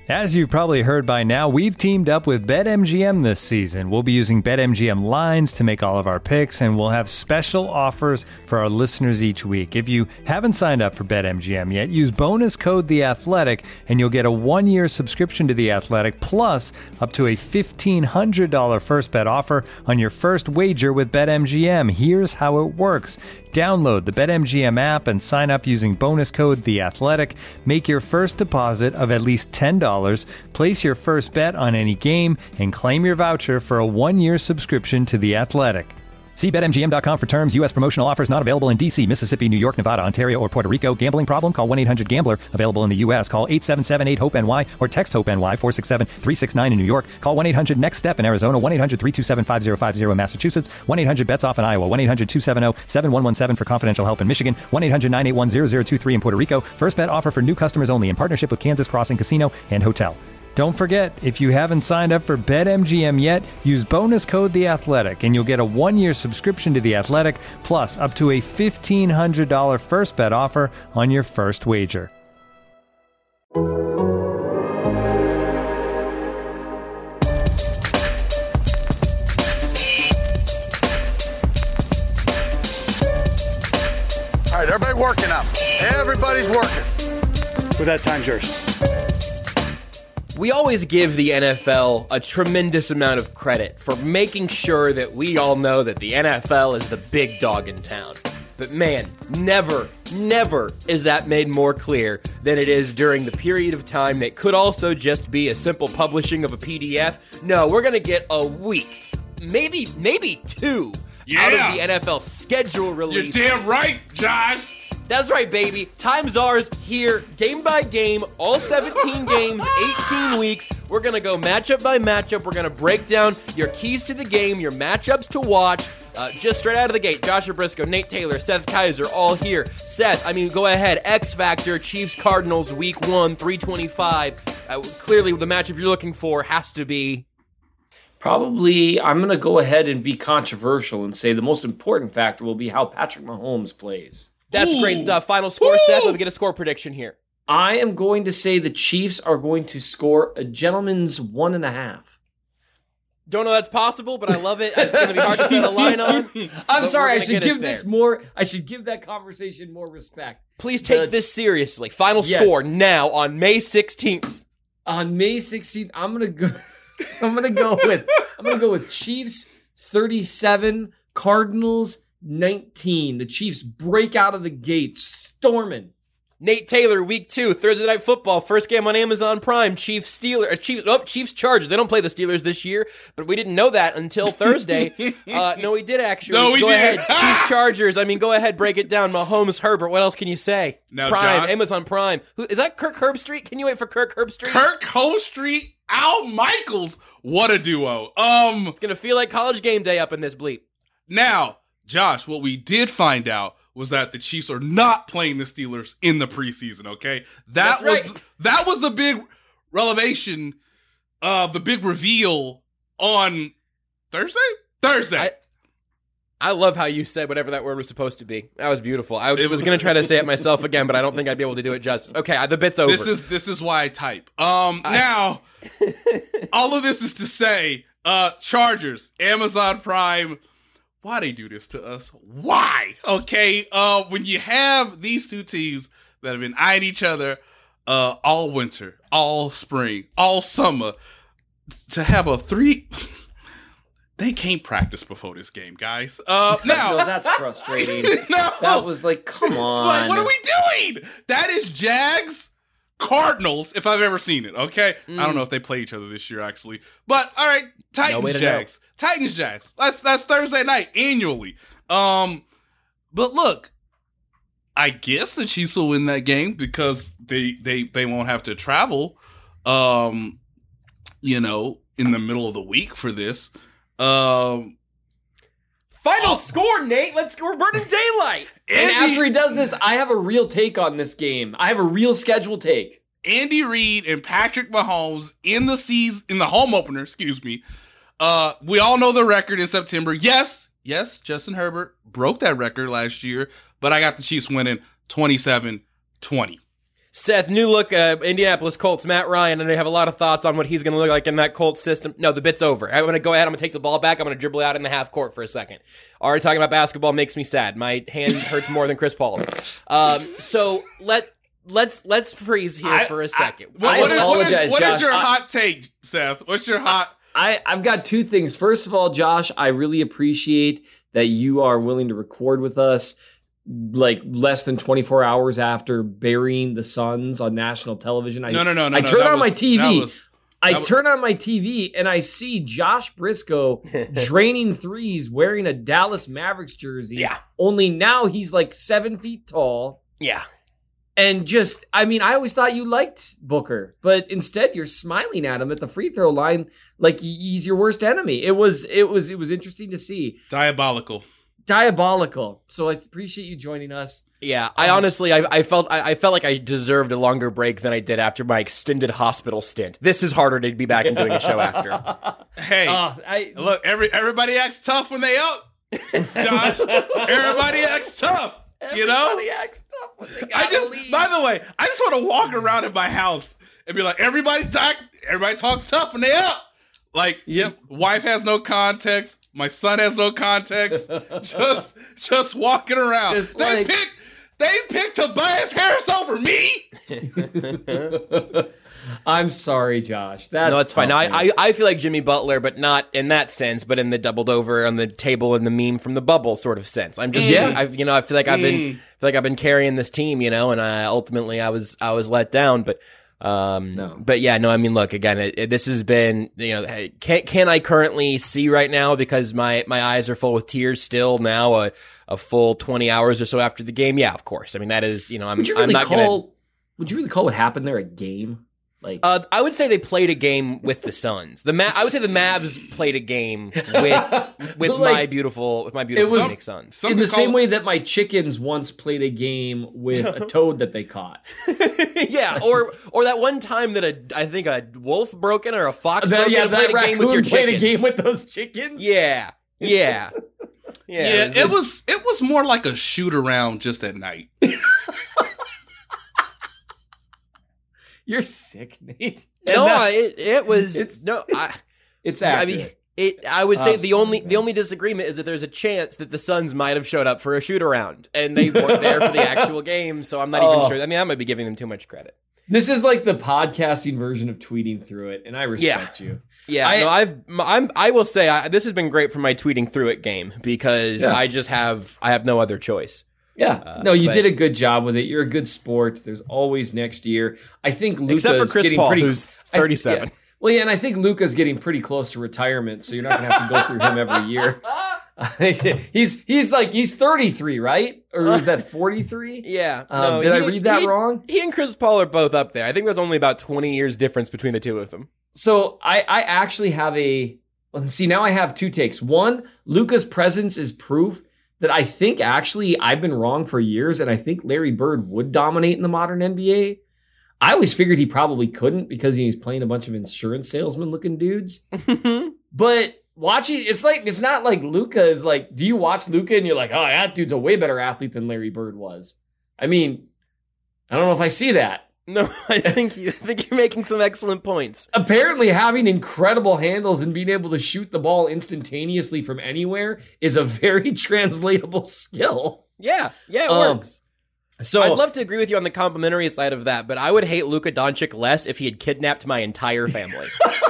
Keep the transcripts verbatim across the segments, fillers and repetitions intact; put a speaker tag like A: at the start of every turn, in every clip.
A: As you've probably heard by now, we've teamed up with BetMGM this season. We'll be using BetMGM lines to make all of our picks, and we'll have special offers for our listeners each week. If you haven't signed up for BetMGM yet, use bonus code The Athletic, and you'll get a one-year subscription to The Athletic, plus up to a fifteen hundred dollars first bet offer on your first wager with BetMGM. Here's how it works. Download the BetMGM app and sign up using bonus code The Athletic. Make your first deposit of at least ten dollars. Place your first bet on any game and claim your voucher for a one-year subscription to The Athletic. See Bet M G M dot com for terms. U S promotional offers not available in D C, Mississippi, New York, Nevada, Ontario, or Puerto Rico. Gambling problem? Call one eight hundred gambler. Available in the U S. Call eight seven seven eight hope N Y or text HOPE-NY four six seven three six nine in New York. Call one eight hundred next step in Arizona. one eight hundred three two seven five zero five zero in Massachusetts. one eight hundred bets off in Iowa. one eight hundred two seven zero seven one one seven for confidential help in Michigan. one eight hundred nine eight one zero zero two three in Puerto Rico. First bet offer for new customers only in partnership with Kansas Crossing Casino and Hotel. Don't forget, if you haven't signed up for BetMGM yet, use bonus code The Athletic, and you'll get a one-year subscription to The Athletic, plus up to a fifteen hundred dollars first bet offer on your first wager.
B: All right, everybody working up. Everybody's working.
C: With that, time's yours.
D: We always give the N F L a tremendous amount of credit for making sure that we all know that the N F L is the big dog in town. But man, never, never is that made more clear than it is during the period of time that could also just be a simple publishing of a P D F. No, we're going to get a week, maybe, maybe two,
E: yeah.
D: out of the N F L schedule release.
E: You're damn right, Josh.
D: That's right, baby. Time's ours here, game by game, all seventeen games, eighteen weeks. We're going to go matchup by matchup. We're going to break down your keys to the game, your matchups to watch, uh, just straight out of the gate. Joshua Briscoe, Nate Taylor, Seth Kaiser, all here. Seth, I mean, go ahead. X Factor, Chiefs Cardinals, week one, three twenty-five. Uh, clearly, the matchup you're looking for has to be...
F: Probably, I'm going to go ahead and be controversial and say the most important factor will be how Patrick Mahomes plays.
D: That's
F: Ooh.
D: great stuff. Final score,
F: Ooh.
D: Seth. Let me get a score prediction here.
F: I am going to say the Chiefs are going to score a gentleman's one and a half.
D: Don't know that's possible, but I love it. It's going to be hard to set a line on.
F: I'm sorry. I should give this more. I should give that conversation more respect.
D: Please take the, this seriously. Final yes. score now on May sixteenth.
F: On May sixteenth, I'm gonna go. I'm gonna go with. I'm gonna go with Chiefs thirty-seven, Cardinals nineteen. The Chiefs break out of the gate, storming.
D: Nate Taylor, week two, Thursday Night Football, first game on Amazon Prime. Chiefs Steelers, uh, Chiefs, oh, Chiefs Chargers. They don't play the Steelers this year, but we didn't know that until Thursday. uh, no, we did actually.
E: No, we
D: go
E: did.
D: ahead, Chiefs Chargers. I mean, go ahead, break it down. Mahomes, Herbert. What else can you say?
E: Now,
D: Prime,
E: Josh,
D: Amazon Prime. Who is that? Kirk Herbstreit? Can you wait for Kirk Herbstreit?
E: Kirk Herbstreit, Al Michaels. What a duo. Um,
D: it's gonna feel like college game day up in this bleep.
E: Now, Josh, what we did find out was that the Chiefs are not playing the Steelers in the preseason, okay? That
D: That's
E: was
D: right.
E: that was the big revelation, uh, the big reveal on Thursday? Thursday.
D: I, I love how you said whatever that word was supposed to be. That was beautiful. I it was going to try to say it myself again, but I don't think I'd be able to do it justice. Okay, the bit's over.
E: This is this is why I type. Um, I, now, all of this is to say, uh, Chargers, Amazon Prime. Why they do this to us? Why? Okay, uh, when you have these two teams that have been eyeing each other uh, all winter, all spring, all summer, to have a three... They can't practice before this game, guys. Uh, now...
F: no, that's frustrating.
E: no.
F: That was like, come on.
E: Like, what are we doing? That is Jags... Cardinals, if I've ever seen it, okay? Mm. I don't know if they play each other this year, actually. But, all right, Titans,
D: no
E: Jags. Titans, Jags. That's that's Thursday night, annually. Um, But look, I guess the Chiefs will win that game because they they, they won't have to travel, um, you know, in the middle of the week for this. Um,
D: Final oh. score, Nate. Let's go. We're burning daylight.
F: And Andy, after he does this, I have a real take on this game. I have a real schedule take.
E: Andy Reid and Patrick Mahomes in the season, in the home opener, excuse me. Uh, we all know the record in September. Yes, yes, Justin Herbert broke that record last year, but I got the Chiefs winning twenty-seven twenty.
D: Seth, new look, uh, Indianapolis Colts, Matt Ryan, and I have a lot of thoughts on what he's going to look like in that Colts system. No, the bit's over. I'm going to go ahead. I'm going to take the ball back. I'm going to dribble out in the half court for a second. Already talking about basketball makes me sad. My hand hurts more than Chris Paul's. Um, so let let's let's freeze here
F: I,
D: for a second.
E: What,
F: I
E: what, is, what, is,
F: apologize,
E: what is
F: Josh.
E: your
F: I-
E: hot take, Seth? What's your hot?
F: I, I've got two things. First of all, Josh, I really appreciate that you are willing to record with us like less than twenty-four hours after burying the Suns on national television. I,
E: No, no, no, no.
F: I
E: no,
F: turn
E: that
F: on my
E: was-
F: T
E: that
F: V.
E: was-
F: I
E: that was-
F: turn on my T V and I see Josh Briscoe draining threes wearing a Dallas Mavericks jersey.
D: Yeah.
F: Only now he's like seven feet tall.
D: Yeah.
F: And just, I mean, I always thought you liked Booker, but instead you're smiling at him at the free throw line like he's your worst enemy. It was, it was, it was interesting to see.
E: Diabolical.
F: Diabolical. So I appreciate you joining us.
D: Yeah, I honestly, I, I felt, I, I felt like I deserved a longer break than I did after my extended hospital stint. This is harder to be back and doing a show after.
E: Hey,
F: Uh, I,
E: look, every everybody acts tough when they up. Josh, everybody acts tough. You know?
F: everybody acts tough when they
E: I
F: gotta
E: just,
F: leave.
E: by the way, I just want to walk around in my house and be like, everybody talk, everybody talks tough when they up. Like,
F: Yep.
E: wife has no context, my son has no context. just, just walking around.
F: Just
E: they
F: like-
E: picked, they picked Tobias Harris over me.
F: I'm sorry, Josh. That's
D: No, it's fine.
F: tough,
D: I,
F: man.
D: I I feel like Jimmy Butler, but not in that sense, but in the doubled over on the table and the meme from the bubble sort of sense. I'm just,
F: Yeah.
D: I, you know, I feel like I've been,
E: Mm.
D: feel like I've been carrying this team, you know, and I ultimately I was, I was let down, but. Um,
F: No.
D: but yeah, no, I mean, look, again, it, it, this has been, you know, hey, can, can I currently see right now because my, my eyes are full with tears still now, a, a full twenty hours or so after the game? Yeah, of course. I mean, that is, you know, I'm,
F: would you
D: I'm
F: really
D: not
F: call?
D: gonna,
F: Would you really call what happened there a game? Like,
D: uh, I would say they played a game with the Suns. The Ma- I would say the Mavs played a game with, with
F: Like,
D: my beautiful, with my beautiful
F: was-
D: Phoenix Suns.
E: Some
F: in the
E: could
F: same
E: call-
F: way that my chickens once played a game with a toad that they caught.
D: Yeah, or or that one time that a I think a wolf broke in or a fox
F: That-
D: broke
F: yeah,
D: in and played
F: that
D: a game with your
F: raccoon played
D: chickens.
F: a game with those chickens.
D: Yeah, yeah, yeah.
E: Yeah,
D: it was-
E: it was it was more like a shoot around just at night.
F: You're sick, Nate.
D: no,
F: And
D: I,
F: that's-
D: it it was
F: it's-
D: no. I,
F: it's
D: I
F: accurate.
D: mean, it. I would say the only
F: Absolutely.
D: the only disagreement is that there's a chance that the Suns might have showed up for a shoot around and they weren't there for the actual game. So I'm not
F: Oh.
D: even sure. I mean, I might be giving them too much credit.
F: This is like the podcasting version of tweeting through it, and I respect you.
D: Yeah,
F: I-
D: no, I've I'm I will say I, this has been great for my tweeting through it game because
F: Yeah.
D: I just have I have no other choice.
F: Yeah, no, you
D: but-
F: did a good job with it. You're a good sport. There's always next year. I think Luka's
D: Except for Chris
F: getting
D: Paul,
F: pretty,
D: who's
F: I-
D: thirty-seven.
F: yeah. Well, yeah, and I think Luka's getting pretty close to retirement, so you're not going to have to go through him every year. he's he's like he's thirty-three, right? Or is that forty-three?
D: Yeah.
F: Um,
D: no,
F: did I
D: he-
F: read that
D: he-
F: wrong?
D: He and Chris Paul are both up there. I think there's only about twenty years difference between the two of them.
F: So I, I actually have a well, see now I have two takes. One, Luka's presence is proof that I think actually I've been wrong for years, and I think Larry Bird would dominate in the modern N B A. I always figured he probably couldn't because he's playing a bunch of insurance salesman looking dudes. But watching, it's like it's not like Luka is like. Do you watch Luka and you're like, oh, that dude's a way better athlete than Larry Bird was? I mean, I don't know if I see that.
D: No, I think you I think you're making some excellent points.
F: Apparently, having incredible handles and being able to shoot the ball instantaneously from anywhere is a very translatable skill.
D: Yeah, yeah, it
F: Um,
D: works.
F: So
D: I'd love to agree with you on the complimentary side of that, but I would hate Luka Doncic less if he had kidnapped my entire family.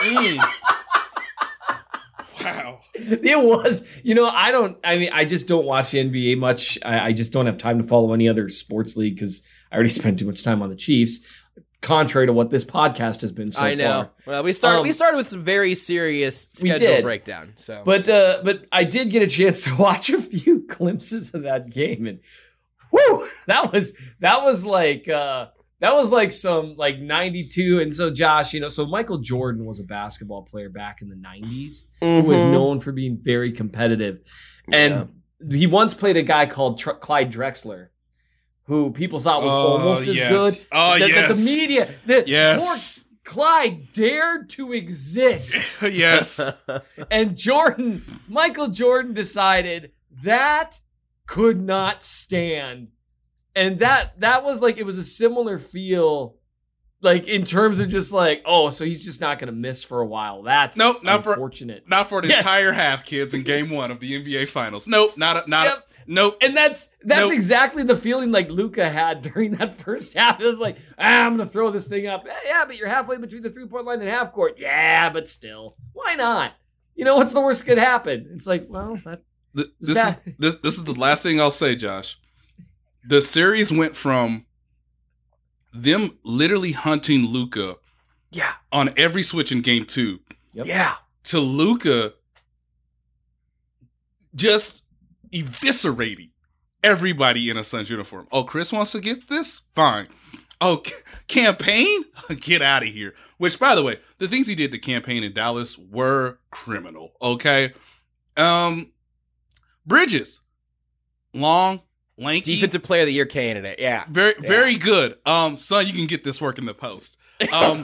E: Wow.
F: it was, you know, I don't, I mean, I just don't watch the N B A much. I, I just don't have time to follow any other sports league because I already spent too much time on the Chiefs, contrary to what this podcast has been so
D: I know.
F: far.
D: Well, we started
F: Um,
D: we started with some very serious
F: we
D: schedule
F: did.
D: breakdown. So,
F: But uh, but I did get a chance to watch a few glimpses of that game, and whoo, that was that was like uh, that was like some like ninety-two. And so Josh, you know, so Michael Jordan was a basketball player back in the nineties who was
D: Mhm.
F: known for being very competitive, and he once played a guy called Tr- Clyde Drexler, who people thought was
E: Oh,
F: almost as
E: yes.
F: good.
E: Oh,
F: that, that
E: yes.
F: the media, the
E: Yes.
F: poor Clyde dared to exist.
E: Yes.
F: And Jordan, Michael Jordan decided that could not stand. And that that was like, it was a similar feel, like in terms of just like, oh, so he's just not going to miss for a while. That's
E: nope, not
F: unfortunate.
E: For, not for the
F: yeah.
E: entire half, kids, in game one of the N B A Finals. Nope, not a, not
F: yep.
E: a, nope.
F: And that's that's
E: nope.
F: exactly the feeling like Luka had during that first half. It was like, ah, I'm going to throw this thing up. Yeah, but you're halfway between the three-point line and half court. Yeah, but still, why not? You know, what's the worst that could happen? It's like, well, that,
E: the, this is this, this is the last thing I'll say, Josh. The series went from them literally hunting Luka,
D: yeah,
E: on every switch in game two,
F: yep.
D: yeah,
E: to Luka just eviscerating everybody in a Suns uniform. Oh, Chris wants to get this? Fine. Oh, c- campaign? Get out of here. Which, by the way, the things he did to campaign in Dallas were criminal. Okay, um, Bridges, long. Lanky.
D: Defensive Player of the Year candidate, yeah.
E: Very,
D: yeah.
E: very good. Um, son, you can get this work in the post. Um,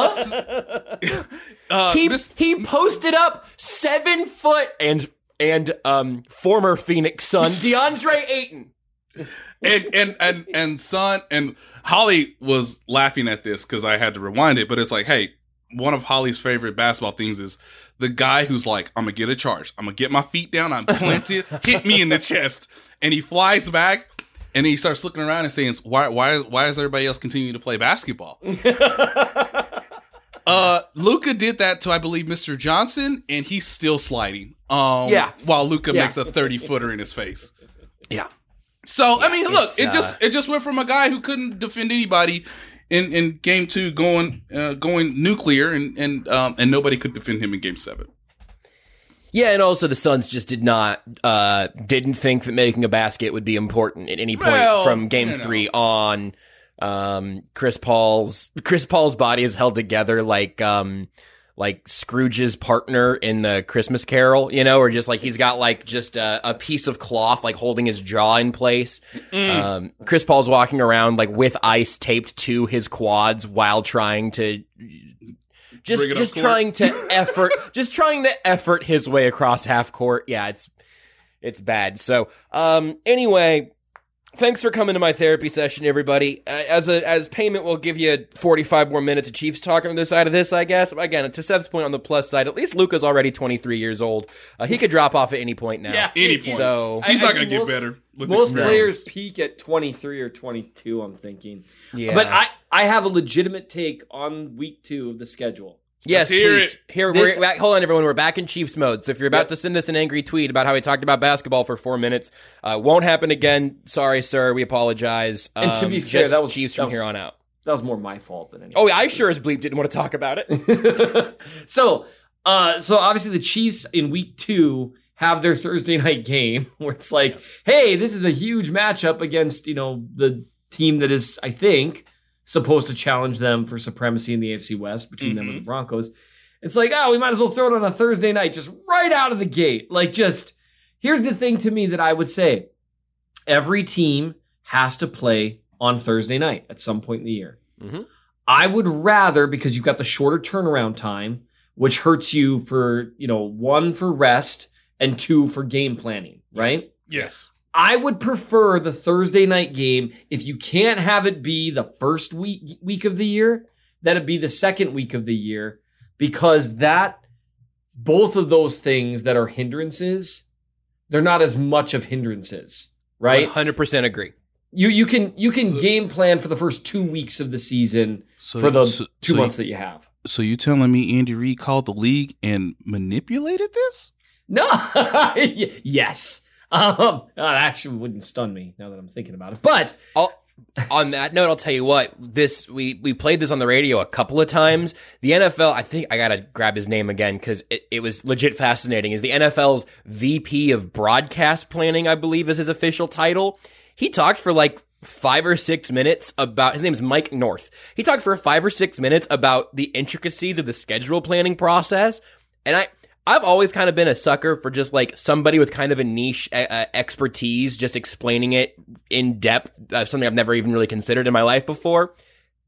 E: uh,
D: he
E: Miss-
D: he posted up seven foot and and um former Phoenix Sun DeAndre Ayton.
E: and and and and son and Holly was laughing at this because I had to rewind it, but it's like, hey, one of Holly's favorite basketball things is the guy who's like, I'm gonna get a charge, I'm gonna get my feet down, I'm planted, hit me in the chest, and he flies back. And then he starts looking around and saying, "Why, why, why is everybody else continuing to play basketball?" uh, Luka did that to, I believe, Mister Johnson, and he's still sliding. Um,
D: yeah.
E: While Luka
D: yeah.
E: makes a thirty footer in his face.
D: Yeah.
E: So
D: yeah,
E: I mean, look, it
D: uh,
E: just it just went from a guy who couldn't defend anybody in, in game two going uh, going nuclear, and and um, and nobody could defend him in game seven.
D: Yeah, and also the Suns just did not, uh, didn't think that making a basket would be important at any point
E: well,
D: from game
E: you know.
D: three on. Um, Chris Paul's, Chris Paul's body is held together like, um, like Scrooge's partner in the Christmas Carol, you know, or just like he's got like just a, a piece of cloth like holding his jaw in place. Mm. Um, Chris Paul's walking around like with ice taped to his quads while trying to Just just trying to effort just trying to effort his way across half court. Yeah, it's it's bad. So, um anyway, thanks for coming to my therapy session, everybody. Uh, as a as payment, we'll give you forty-five more minutes of Chiefs talk on the other side of this, I guess. Again, to Seth's point on the plus side, at least Luka's already twenty-three years old. Uh, he could drop off at any point now.
F: Yeah,
E: any point.
D: So
E: he's
F: I,
E: not
F: I
E: going to get
F: most,
E: better. With
F: most
E: experience.
F: players peak at twenty-three or twenty-two, I'm thinking.
D: Yeah.
F: But I, I have a legitimate take on week two of the schedule.
D: Yes,
E: Let's hear
D: please.
E: it.
D: Here,
F: This-
D: we're back. Hold on, everyone. We're back in Chiefs mode. So if you're about
F: Yep.
D: to send us an angry tweet about how we talked about basketball for four minutes, uh, won't happen again. Sorry, sir. We apologize.
F: And to
D: Um,
F: be fair,
D: just
F: that was-
D: Chiefs
F: that
D: from
F: was-
D: here on out.
F: That was more my fault than anything.
D: Oh, yeah, I sure as bleep didn't want to talk about it.
F: so, uh, so obviously the Chiefs in week two have their Thursday night game where it's like, hey, this is a huge matchup against, you know, the team that is, I think, supposed to challenge them for supremacy in the A F C West between mm-hmm. them and the Broncos. It's like, oh, we might as well throw it on a Thursday night, just right out of the gate. Like, just, here's the thing to me that I would say. Every team has to play on Thursday night at some point in the year.
D: Mm-hmm.
F: I would rather, because you've got the shorter turnaround time, which hurts you for, you know, one for rest and two for game planning, right?
E: Yes.
F: I would prefer the Thursday night game. If you can't have it be the first week week of the year, that it be the second week of the year, because that, both of those things that are hindrances, they're not as much of hindrances, right?
D: one hundred percent agree.
F: You you can you can game plan for the first two weeks of the season
E: So,
F: for the
E: so,
F: two
E: so
F: months
E: you,
F: that you have.
E: So you telling me Andy Reid called the league and manipulated this?
F: No, yes. Um, that actually wouldn't stun me now that I'm thinking about it. But
D: I'll, on that note, I'll tell you what. This we we played this on the radio a couple of times. The N F L, I think I gotta grab his name again because it, it was legit fascinating. Is the N F L's V P of broadcast planning, I believe, is his official title. He talked for like five or six minutes about, his name's Mike North. He talked for five or six minutes about the intricacies of the schedule planning process. And I, I've always kind of been a sucker for just like somebody with kind of a niche uh, expertise, just explaining it in depth, uh, something I've never even really considered in my life before.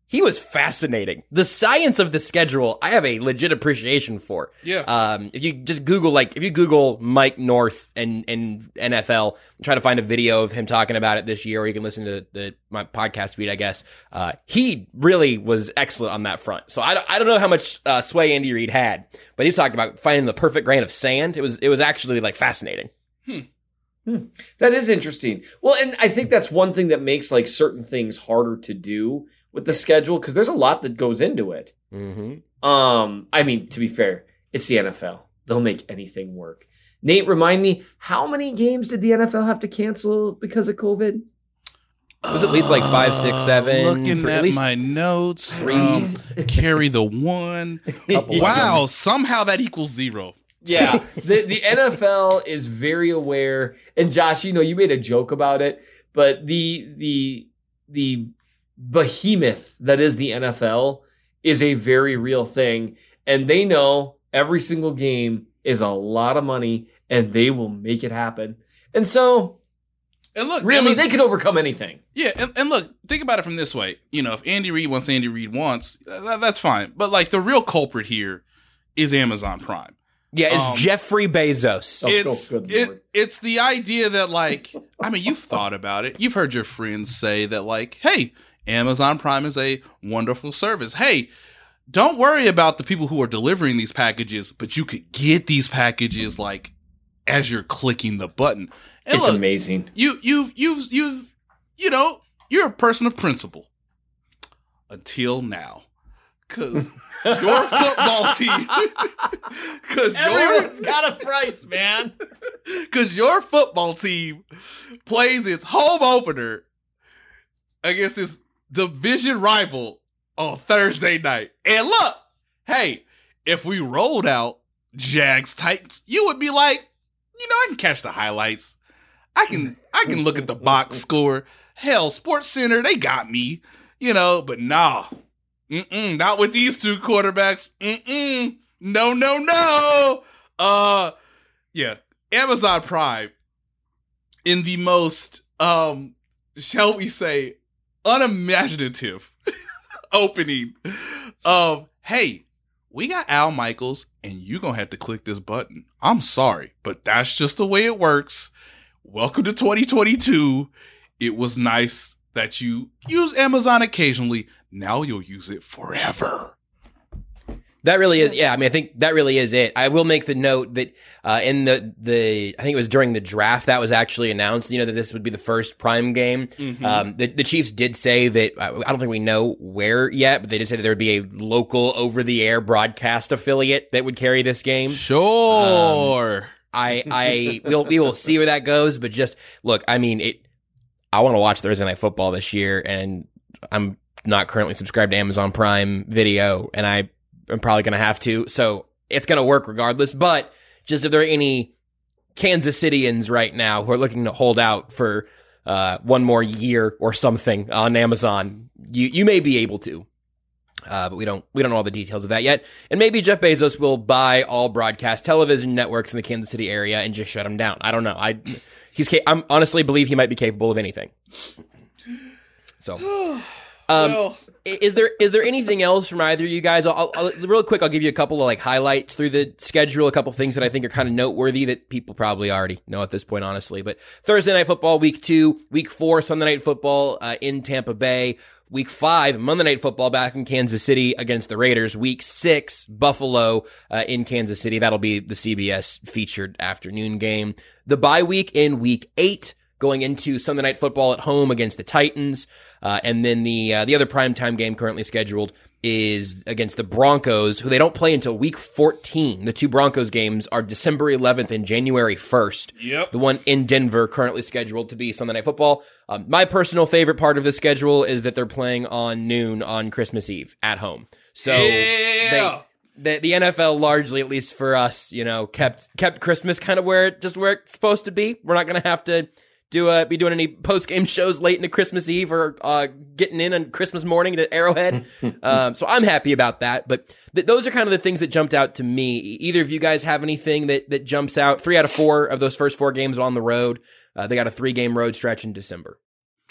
D: he was fascinating. The science of the schedule, I have a legit appreciation for.
E: Yeah.
D: Um, if you just Google, like, if you Google Mike North and, and N F L, try to find a video of him talking about it this year, or you can listen to the, my podcast feed, I guess. Uh, he really was excellent on that front. So I don't, I don't know how much, uh, sway Andy Reid had, but he talked about finding the perfect grain of sand. It was, it was actually, like, fascinating.
F: Hmm. Hmm. That is interesting. Well, and I think that's one thing that makes, like, certain things harder to do with the schedule, because there's a lot that goes into it.
D: Mm-hmm.
F: Um, I mean, to be fair, it's the N F L. They'll make anything work. Nate, remind me, how many games did the N F L have to cancel because of COVID?
D: It was at least like five, six, seven.
E: Uh, looking
D: for
E: at,
D: at least
E: my notes,
D: three.
E: um, carry the one. Wow, somehow that equals zero.
F: Yeah, the, the N F L is very aware. And Josh, you know, you made a joke about it, but the the the behemoth that is the N F L is a very real thing, and they know every single game is a lot of money, and they will make it happen. And so,
E: and look,
F: really,
E: and look,
F: they could overcome anything.
E: Yeah, and, and look, think about it from this way. You know, if Andy Reid wants Andy Reid wants, that, that's fine. But like the real culprit here is Amazon Prime.
D: Yeah, it's
E: Um,
D: Jeffrey Bezos.
F: Oh,
E: It's
F: good
E: it,
F: Lord.
E: it's the idea that, like, I mean, you've thought about it. You've heard your friends say that, like, hey, Amazon Prime is a wonderful service. Hey, don't worry about the people who are delivering these packages, but you could get these packages, like, as you're clicking the button. And
F: It's
E: look,
F: amazing.
E: You, you've, you've, you've, you know, you're a person of principle until now, because your football team, because your
F: Everyone's got a price, man.
E: because your football team plays its home opener against its division rival on Thursday night. And look, hey, if we rolled out Jags Titans, you would be like, you know, I can catch the highlights. I can I can look at the box score. Hell, Sports Center, they got me. You know, but nah. Mm-mm, not with these two quarterbacks. Mm-mm. No, no, no. Uh yeah. Amazon Prime, in the most um, shall we say, unimaginative opening of, hey, we got Al Michaels and you gonna have to click this button. I'm sorry, but that's just the way it works. Welcome to twenty twenty-two. It was nice that you use Amazon occasionally. Now you'll use it forever.
D: That really is, yeah. I mean, I think that really is it. I will make the note that uh, in the the I think it was during the draft that was actually announced. You know that this would be the first Prime game.
E: Mm-hmm.
D: Um, the, the Chiefs did say that I don't think we know where yet, but they did say that there would be a local over the air broadcast affiliate that would carry this game.
E: Sure.
D: Um, I I will we will see where that goes. But just look, I mean, it. I want to watch Thursday Night Football this year, and I'm not currently subscribed to Amazon Prime Video, and I. I'm probably going to have to, so it's going to work regardless. But just if there are any Kansas Cityans right now who are looking to hold out for uh, one more year or something on Amazon, you you may be able to, uh, but we don't we don't know all the details of that yet. And maybe Jeff Bezos will buy all broadcast television networks in the Kansas City area and just shut them down. I don't know. I he's I honestly believe he might be capable of anything. So. Um,
E: well.
D: Is there is there anything else from either of you guys? I'll, I'll, real quick, I'll give you a couple of like highlights through the schedule, a couple of things that I think are kind of noteworthy that people probably already know at this point, honestly. But Thursday Night Football, week two, week four, Sunday Night Football uh, in Tampa Bay, week five, Monday Night Football back in Kansas City against the Raiders, week six, Buffalo uh, in Kansas City. That'll be the C B S featured afternoon game. The bye week in week eight, going into Sunday Night Football at home against the Titans. Uh, and then the uh, the other primetime game currently scheduled is against the Broncos, who they don't play until week fourteen. The two Broncos games are December eleventh and January first.
E: Yep.
D: The one in Denver currently scheduled to be Sunday Night Football. Um, my personal favorite part of the schedule is that they're playing on noon on Christmas Eve at home. So
E: Yeah.
D: they, the, the N F L largely, at least for us, you know, kept kept Christmas kind of where it, just where it's supposed to be. We're not going to have to do uh, be doing any post-game shows late into Christmas Eve or uh, getting in on Christmas morning to Arrowhead. um, so I'm happy about that. But th- those are kind of the things that jumped out to me. Either of you guys have anything that, that jumps out? Three out of four of those first four games on the road. Uh, they got a three-game road stretch in December.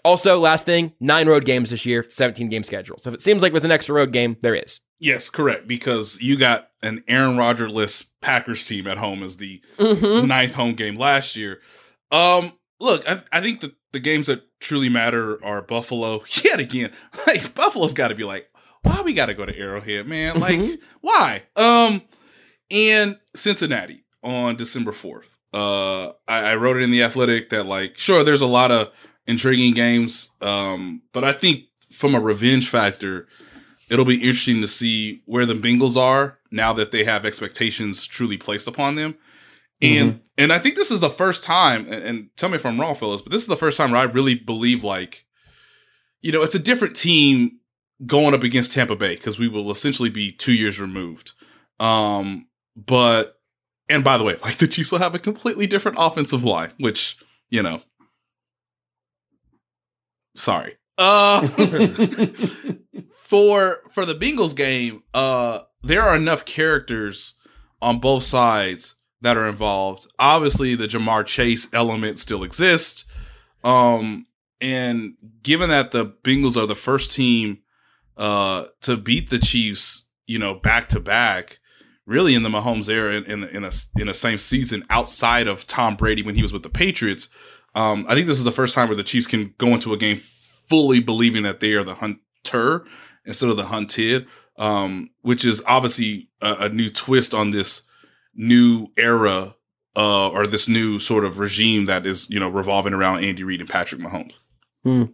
D: Also, last thing, nine road games this year, seventeen game schedule. So if it seems like there's an extra road game, there is.
E: Yes, correct. Because you got an Aaron Rodgers-less Packers team at home as the
D: Mm-hmm.
E: ninth home game last year. Um, look, I, I think that the games that truly matter are Buffalo. Yet again, like Buffalo's got to be like, why we got to go to Arrowhead, man? Like,
D: Mhm.
E: why? Um, and Cincinnati on December fourth. Uh, I, I wrote it in the Athletic that like, sure, there's a lot of intriguing games, um, but I think from a revenge factor, it'll be interesting to see where the Bengals are now that they have expectations truly placed upon them. And
F: Mm-hmm.
E: and I think this is the first time, and, and tell me if I'm wrong, fellas, but this is the first time where I really believe like, you know, it's a different team going up against Tampa Bay because we will essentially be two years removed. Um, but, and by the way, like the Chiefs will have a completely different offensive line, which, you know, sorry. Uh, for for the Bengals game, uh, there are enough characters on both sides that are involved. Obviously, the Jamar Chase element still exists. Um, and given that the Bengals are the first team uh, to beat the Chiefs, you know, back to back, really in the Mahomes era in, in, in a in a same season outside of Tom Brady when he was with the Patriots, um, I think this is the first time where the Chiefs can go into a game fully believing that they are the hunter instead of the hunted, um, which is obviously a, a new twist on this new era uh, or this new sort of regime that is, you know, revolving around Andy Reid and Patrick Mahomes.
D: Hmm.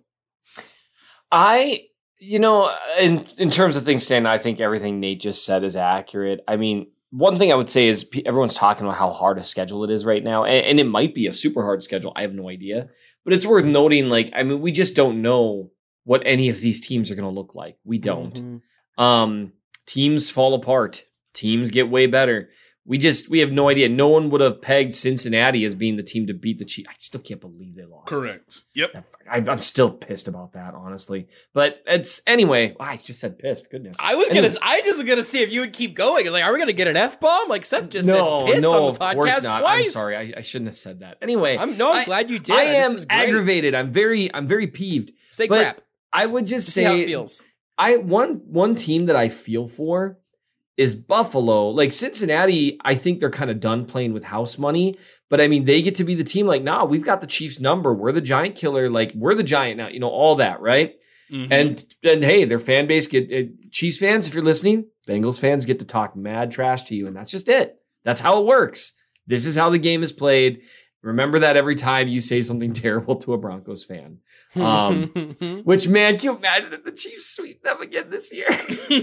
F: I, you know, in in terms of things standing, I think everything Nate just said is accurate. I mean, one thing I would say is pe- everyone's talking about how hard a schedule it is right now, and, and it might be a super hard schedule. I have no idea, but it's worth noting. Like, I mean, we just don't know what any of these teams are going to look like. We don't.
D: Mhm.
F: Um, teams fall apart. Teams get way better. We just we have no idea. No one would have pegged Cincinnati as being the team to beat the Chiefs. I still can't believe they lost.
E: Correct. Yep.
F: I, I'm still pissed about that, honestly. But it's anyway. I just said pissed. Goodness.
D: I was
F: Anyway.
D: gonna. I just was gonna see if you would keep going. Like, are we gonna get an F bomb? Like Seth just
F: no,
D: said, pissed
F: no,
D: on the
F: of course
D: podcast
F: not.
D: twice.
F: I'm sorry. I, I shouldn't have said that. Anyway,
D: I'm no. I'm
F: I-
D: glad you did.
F: I
D: This
F: am
D: is great.
F: aggravated. I'm very, I'm very peeved.
D: Say
F: but
D: crap.
F: I would just
D: See how it
F: say,
D: feels.
F: I one one team that I feel for is Buffalo. Like Cincinnati, I think they're kind of done playing with house money. But I mean, they get to be the team. Like, nah, we've got the Chiefs number. We're the giant killer. Like, we're the giant now. You know, all that, right?
E: Mhm.
F: And and hey, their fan base get uh, Chiefs fans. If you're listening, Bengals fans get to talk mad trash to you, and that's just it. That's how it works. This is how the game is played. Remember that every time you say something terrible to a Broncos fan. Um, which, man, can you imagine if the Chiefs sweep them again this year?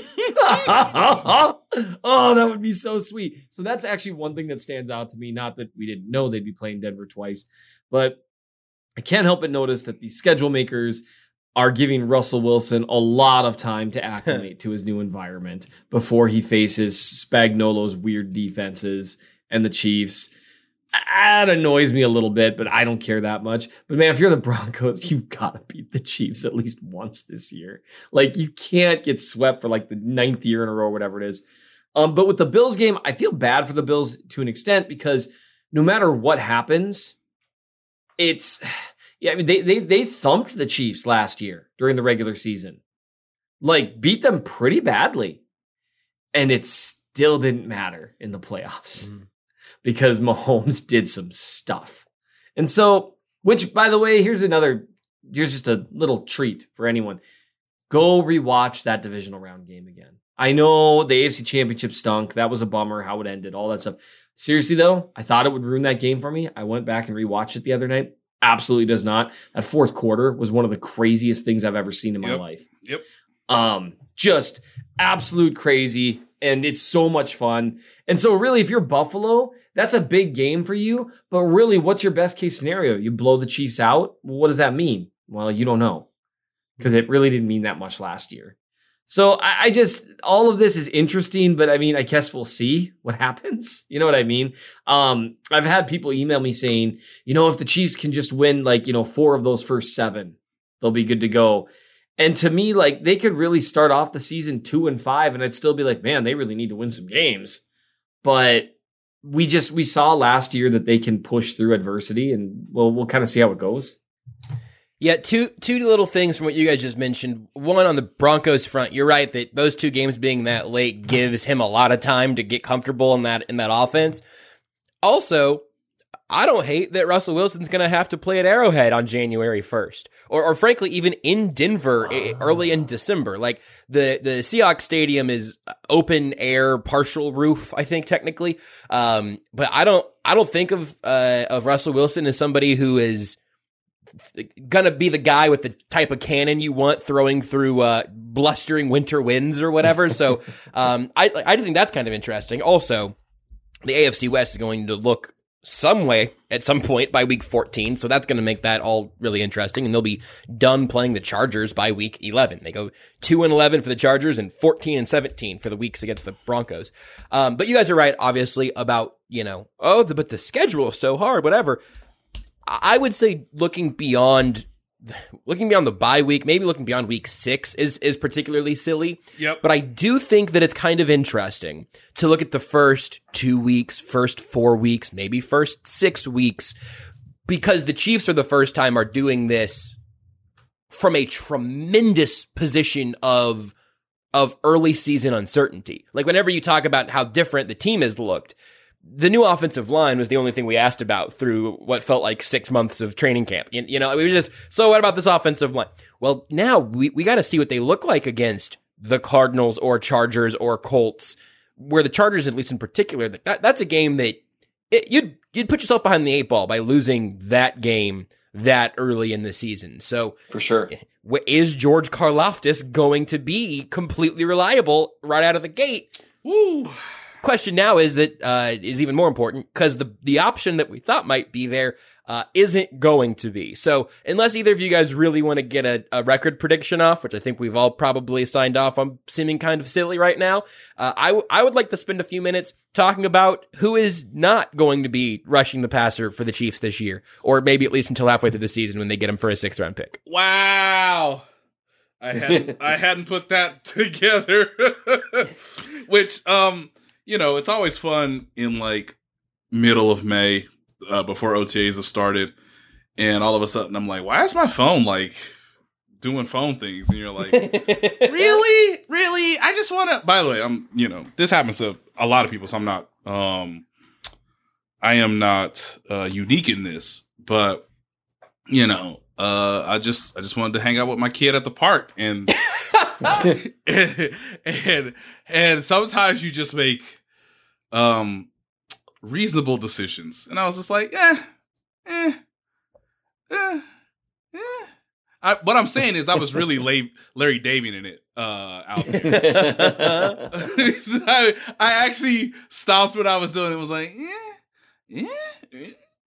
F: Oh, that would be so sweet. So that's actually one thing that stands out to me. Not that we didn't know they'd be playing Denver twice, but I can't help but notice that the schedule makers are giving Russell Wilson a lot of time to acclimate to his new environment before he faces Spagnuolo's weird defenses and the Chiefs. That annoys me a little bit, but I don't care that much. But man, if you're the Broncos, you've got to beat the Chiefs at least once this year. Like, you can't get swept for like the ninth year in a row, or whatever it is. Um, but with the Bills game, I feel bad for the Bills to an extent because no matter what happens, it's yeah. I mean, they they they thumped the Chiefs last year during the regular season, like beat them pretty badly, and it still didn't matter in the playoffs.
D: Mm.
F: Because Mahomes did some stuff. And so, which, by the way, here's another, here's just a little treat for anyone. Go rewatch that divisional round game again. I know the A F C Championship stunk. That was a bummer, how it ended, all that stuff. Seriously, though, I thought it would ruin that game for me. I went back and rewatched it the other night. Absolutely does not. That fourth quarter was one of the craziest things I've ever seen in my
E: Yep.
F: life.
E: Yep.
F: Um, just absolute crazy. And it's so much fun. And so really, if you're Buffalo, that's a big game for you. But really, what's your best case scenario? You blow the Chiefs out? Well, what does that mean? Well, you don't know. Because it really didn't mean that much last year. So I, I just, all of this is interesting, but I mean, I guess we'll see what happens. You know what I mean? Um, I've had people email me saying, you know, if the Chiefs can just win like, you know, four of those first seven, they'll be good to go. And to me, like, they could really start off the season two and five, and I'd still be like, man, they really need to win some games. But we just, we saw last year that they can push through adversity, and we'll, we'll kind of see how it goes.
D: Yeah, two two little things from what you guys just mentioned. One, on the Broncos front, you're right that those two games being that late gives him a lot of time to get comfortable in that in that offense. Also, I don't hate that Russell Wilson's going to have to play at Arrowhead on January first, or, or frankly, even in Denver early in December. Like the the Seahawks Stadium is open air, partial roof, I think technically. Um, but I don't I don't think of uh, of Russell Wilson as somebody who is gonna be the guy with the type of cannon you want throwing through uh, blustering winter winds or whatever. So um, I I think that's kind of interesting. Also, the A F C West is going to look some way at some point by week fourteen, so that's going to make that all really interesting. And they'll be done playing the Chargers by week eleven. They go two and eleven for the Chargers and fourteen and seventeen for the weeks against the Broncos. Um, but you guys are right, obviously, about you know, oh, the, but the schedule is so hard, whatever. I would say looking beyond, looking beyond the bye week, maybe looking beyond week six is, is particularly silly.
E: Yep.
D: But I do think that it's kind of interesting to look at the first two weeks, first four weeks, maybe first six weeks, because the Chiefs are the first time are doing this from a tremendous position of, of early season uncertainty. Like whenever you talk about how different the team has looked, the new offensive line was the only thing we asked about through what felt like six months of training camp. You, you know, we were just, so what about this offensive line? Well, now we, we got to see what they look like against the Cardinals or Chargers or Colts, where the Chargers, at least in particular, that, that's a game that it, you'd, you'd put yourself behind the eight ball by losing that game that early in the season. So
F: for sure,
D: is George Karlaftis going to be completely reliable right out of the gate?
E: Woo.
D: Question now is that uh, is even more important because the the option that we thought might be there uh, isn't going to be. So unless either of you guys really want to get a, a record prediction off, which I think we've all probably signed off on seeming kind of silly right now, uh, I, w- I would like to spend a few minutes talking about who is not going to be rushing the passer for the Chiefs this year, or maybe at least until halfway through the season when they get him for a sixth round pick.
E: Wow. I hadn't I hadn't put that together. Which um you know, it's always fun in like middle of May uh, before O T As have started, and all of a sudden I'm like, why is my phone like doing phone things? And you're like, really, really? I just want to. By the way, I'm you know this happens to a lot of people, so I'm not. Um, I am not uh, unique in this, but you know, uh, I just I just wanted to hang out with my kid at the park and. and, and and sometimes you just make um reasonable decisions, and I was just like, eh, eh, eh, eh. I, what I'm saying is, I was really Larry, Larry David in it uh, out there. So I, I actually stopped what I was doing and was like, eh, eh, eh.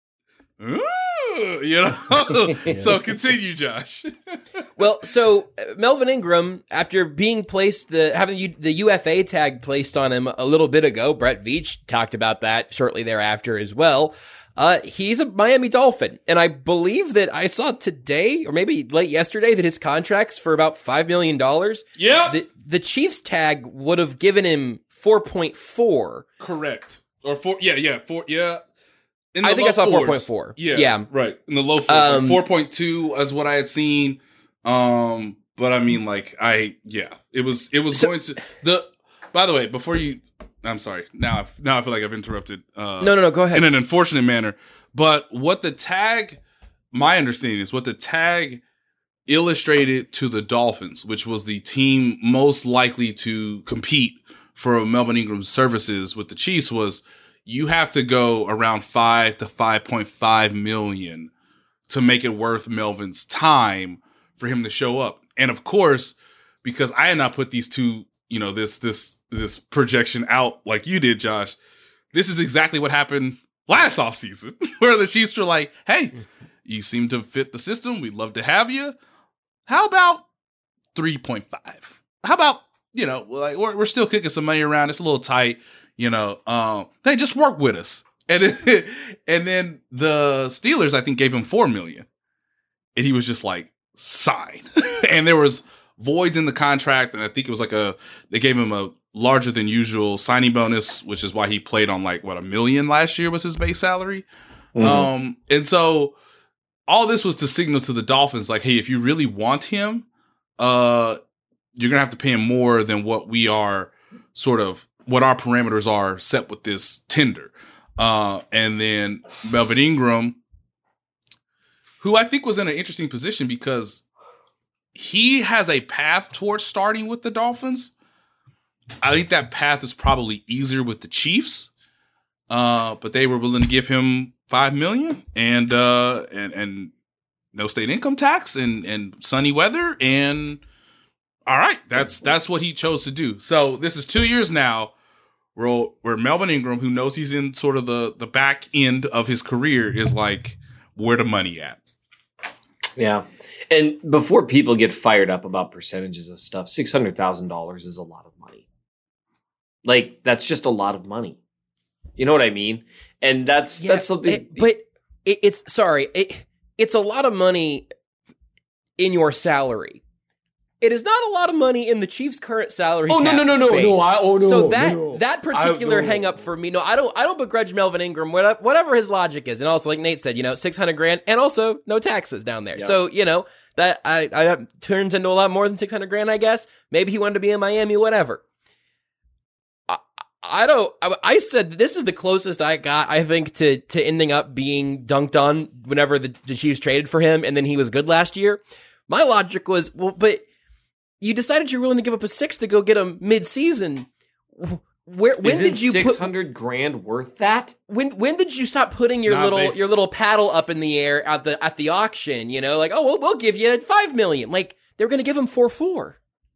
E: Ooh, you know, yeah. So continue, Josh.
D: Well, so uh, Melvin Ingram, after being placed, the having U, the U F A tag placed on him a little bit ago, Brett Veach talked about that shortly thereafter as well. Uh, he's a Miami Dolphin, and I believe that I saw today, or maybe late yesterday, that his contract's for about five million dollars.
E: Yeah.
D: The, the Chiefs tag would have given him four point four.
E: Correct. Or four, yeah, yeah, four, yeah. In
D: I think I saw four point four.
E: Yeah,
D: yeah,
E: right. In the low fours.
D: Um,
E: like four point two is what I had seen. Um, but I mean, like, I, yeah, it was, it was so, going to, the, by the way, before you, I'm sorry, now, I, now I feel like I've interrupted. Uh,
D: no, no, no, go ahead.
E: In an unfortunate manner. But what the tag, my understanding is what the tag illustrated to the Dolphins, which was the team most likely to compete for Melvin Ingram's services with the Chiefs, was you have to go around five to five point five million to make it worth Melvin's time for him to show up. And of course, because I had not put these two, you know, this, this, this projection out like you did, Josh, this is exactly what happened last offseason, where the Chiefs were like, hey, you seem to fit the system. We'd love to have you. How about three point five? How about, you know, like we're, we're still kicking some money around. It's a little tight. You know, um, hey, just work with us. And then, and then the Steelers, I think, gave him four million dollars. And he was just like, sign. And there was voids in the contract. And I think it was like a, they gave him a larger than usual signing bonus, which is why he played on like, what, a million last year was his base salary. Mm-hmm. Um, and so all this was to signal to the Dolphins, like, hey, if you really want him, uh, you're going to have to pay him more than what we are sort of, what our parameters are set with this tender. Uh, and then Melvin Ingram, who I think was in an interesting position because he has a path towards starting with the Dolphins. I think that path is probably easier with the Chiefs, uh, but they were willing to give him five million dollars and uh, and and no state income tax and and sunny weather, and all right, that's that's what he chose to do. So this is two years now where where Melvin Ingram, who knows he's in sort of the the back end of his career, is like, where the money at?
F: Yeah. And before people get fired up about percentages of stuff, six hundred thousand dollars is a lot of money. Like, that's just a lot of money. You know what I mean? And that's
D: Yeah,
F: that's something.
D: it- but it, it's sorry, it, it's a lot of money in your salary. It is not a lot of money in the Chiefs' current salary.
F: Oh, no,
D: cap
F: no, no, no,
D: space.
F: no, I- oh, no,
D: So that
F: no.
D: that particular
F: I- no.
D: hang up for me, no, I don't, I don't begrudge Melvin Ingram what- whatever his logic is, and also like Nate said, you know, six hundred grand, and also no taxes down there.
F: Yeah.
D: So you know that I, I turns into a lot more than six hundred grand, I guess. Maybe he wanted to be in Miami, whatever. I, I don't. I, I said this is the closest I got, I think, to to ending up being dunked on whenever the, the Chiefs traded for him, and then he was good last year. My logic was, well, but you decided you're willing to give up a six to go get him mid-season. Where when
F: Isn't
D: did you
F: six
D: put
F: hundred grand worth that?
D: when when did you stop putting your
E: Nah,
D: little
E: base-
D: your little paddle up in the air at the at the auction? You know, like, oh, well, we'll give you five million. Like they were going to give him four four.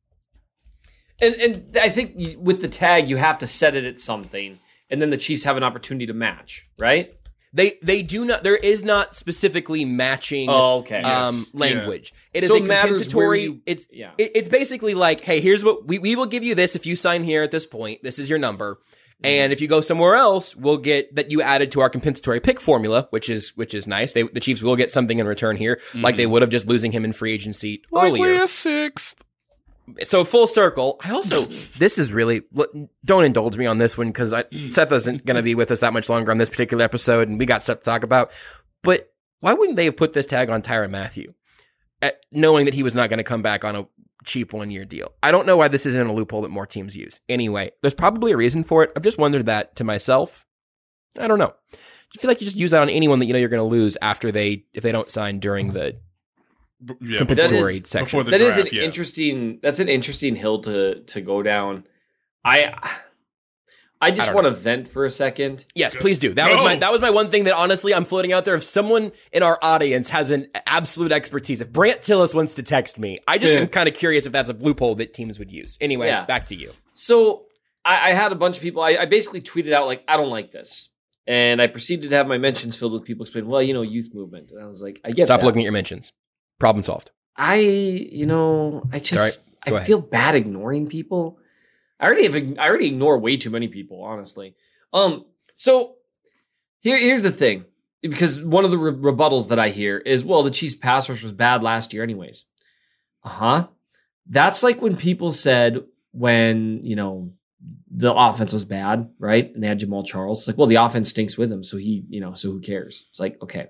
F: And and I think you- with the tag, you have to set it at something, and then the Chiefs have an opportunity to match, right?
D: They they do not. There is not specifically matching.
F: Oh, okay.
D: Um,
E: Yes.
D: language. It is
F: So
D: a
F: it matters
D: compensatory.
F: where you-
D: it's
F: yeah.
D: it- it's basically like, hey, here's what we we will give you this if you sign here at this point. This is your number, and if you go somewhere else, we'll get that you added to our compensatory pick formula, which is which is nice. They the Chiefs will get something in return here, like they would have just losing him in free agency
E: Likely
D: earlier.
E: a sixth.
D: So full circle. I also this is really don't indulge me on this one because Seth isn't going to be with us that much longer on this particular episode, and we got stuff to talk about. But why wouldn't they have put this tag on Tyrann Mathieu, at, knowing that he was not going to come back on a cheap one year deal? I don't know why this isn't a loophole that more teams use. Anyway, there's probably a reason for it. I've just wondered that to myself. I don't know. I feel like you just use that on anyone that you know you're going to lose after they if they don't sign during the
E: Yeah,
D: compensatory
F: That is-
D: section.
E: before the
F: That is
E: draft,
F: an
E: yeah.
F: interesting. That's an interesting hill to to go down. I I just
D: I don't
F: want to vent for a second.
D: Yes, please do. That was
E: Go.
D: my that was my one thing that honestly I'm floating out there. If someone in our audience has an absolute expertise, if Brant Tillis wants to text me, I just
F: Yeah.
D: am kind of curious if that's a loophole that teams would use. Anyway,
F: Yeah.
D: back to you.
F: So I, I had a bunch of people. I, I basically tweeted out like, I don't like this, and I proceeded to have my mentions filled with people explaining, well, you know, youth movement, and I was like, I get
D: Stop
F: that.
D: looking at your mentions. Problem solved.
F: I, you know, I just
D: all right. Go
F: I
D: ahead.
F: feel bad ignoring people. I already have I already ignore way too many people, honestly. Um, so here here's the thing, because one of the re- rebuttals that I hear is, well, the Chiefs' pass rush was bad last year, anyways. Uh huh. That's like when people said when you know the offense was bad, right? And they had Jamal Charles. It's like, well, the offense stinks with him, so he, you know, so who cares? It's like, okay.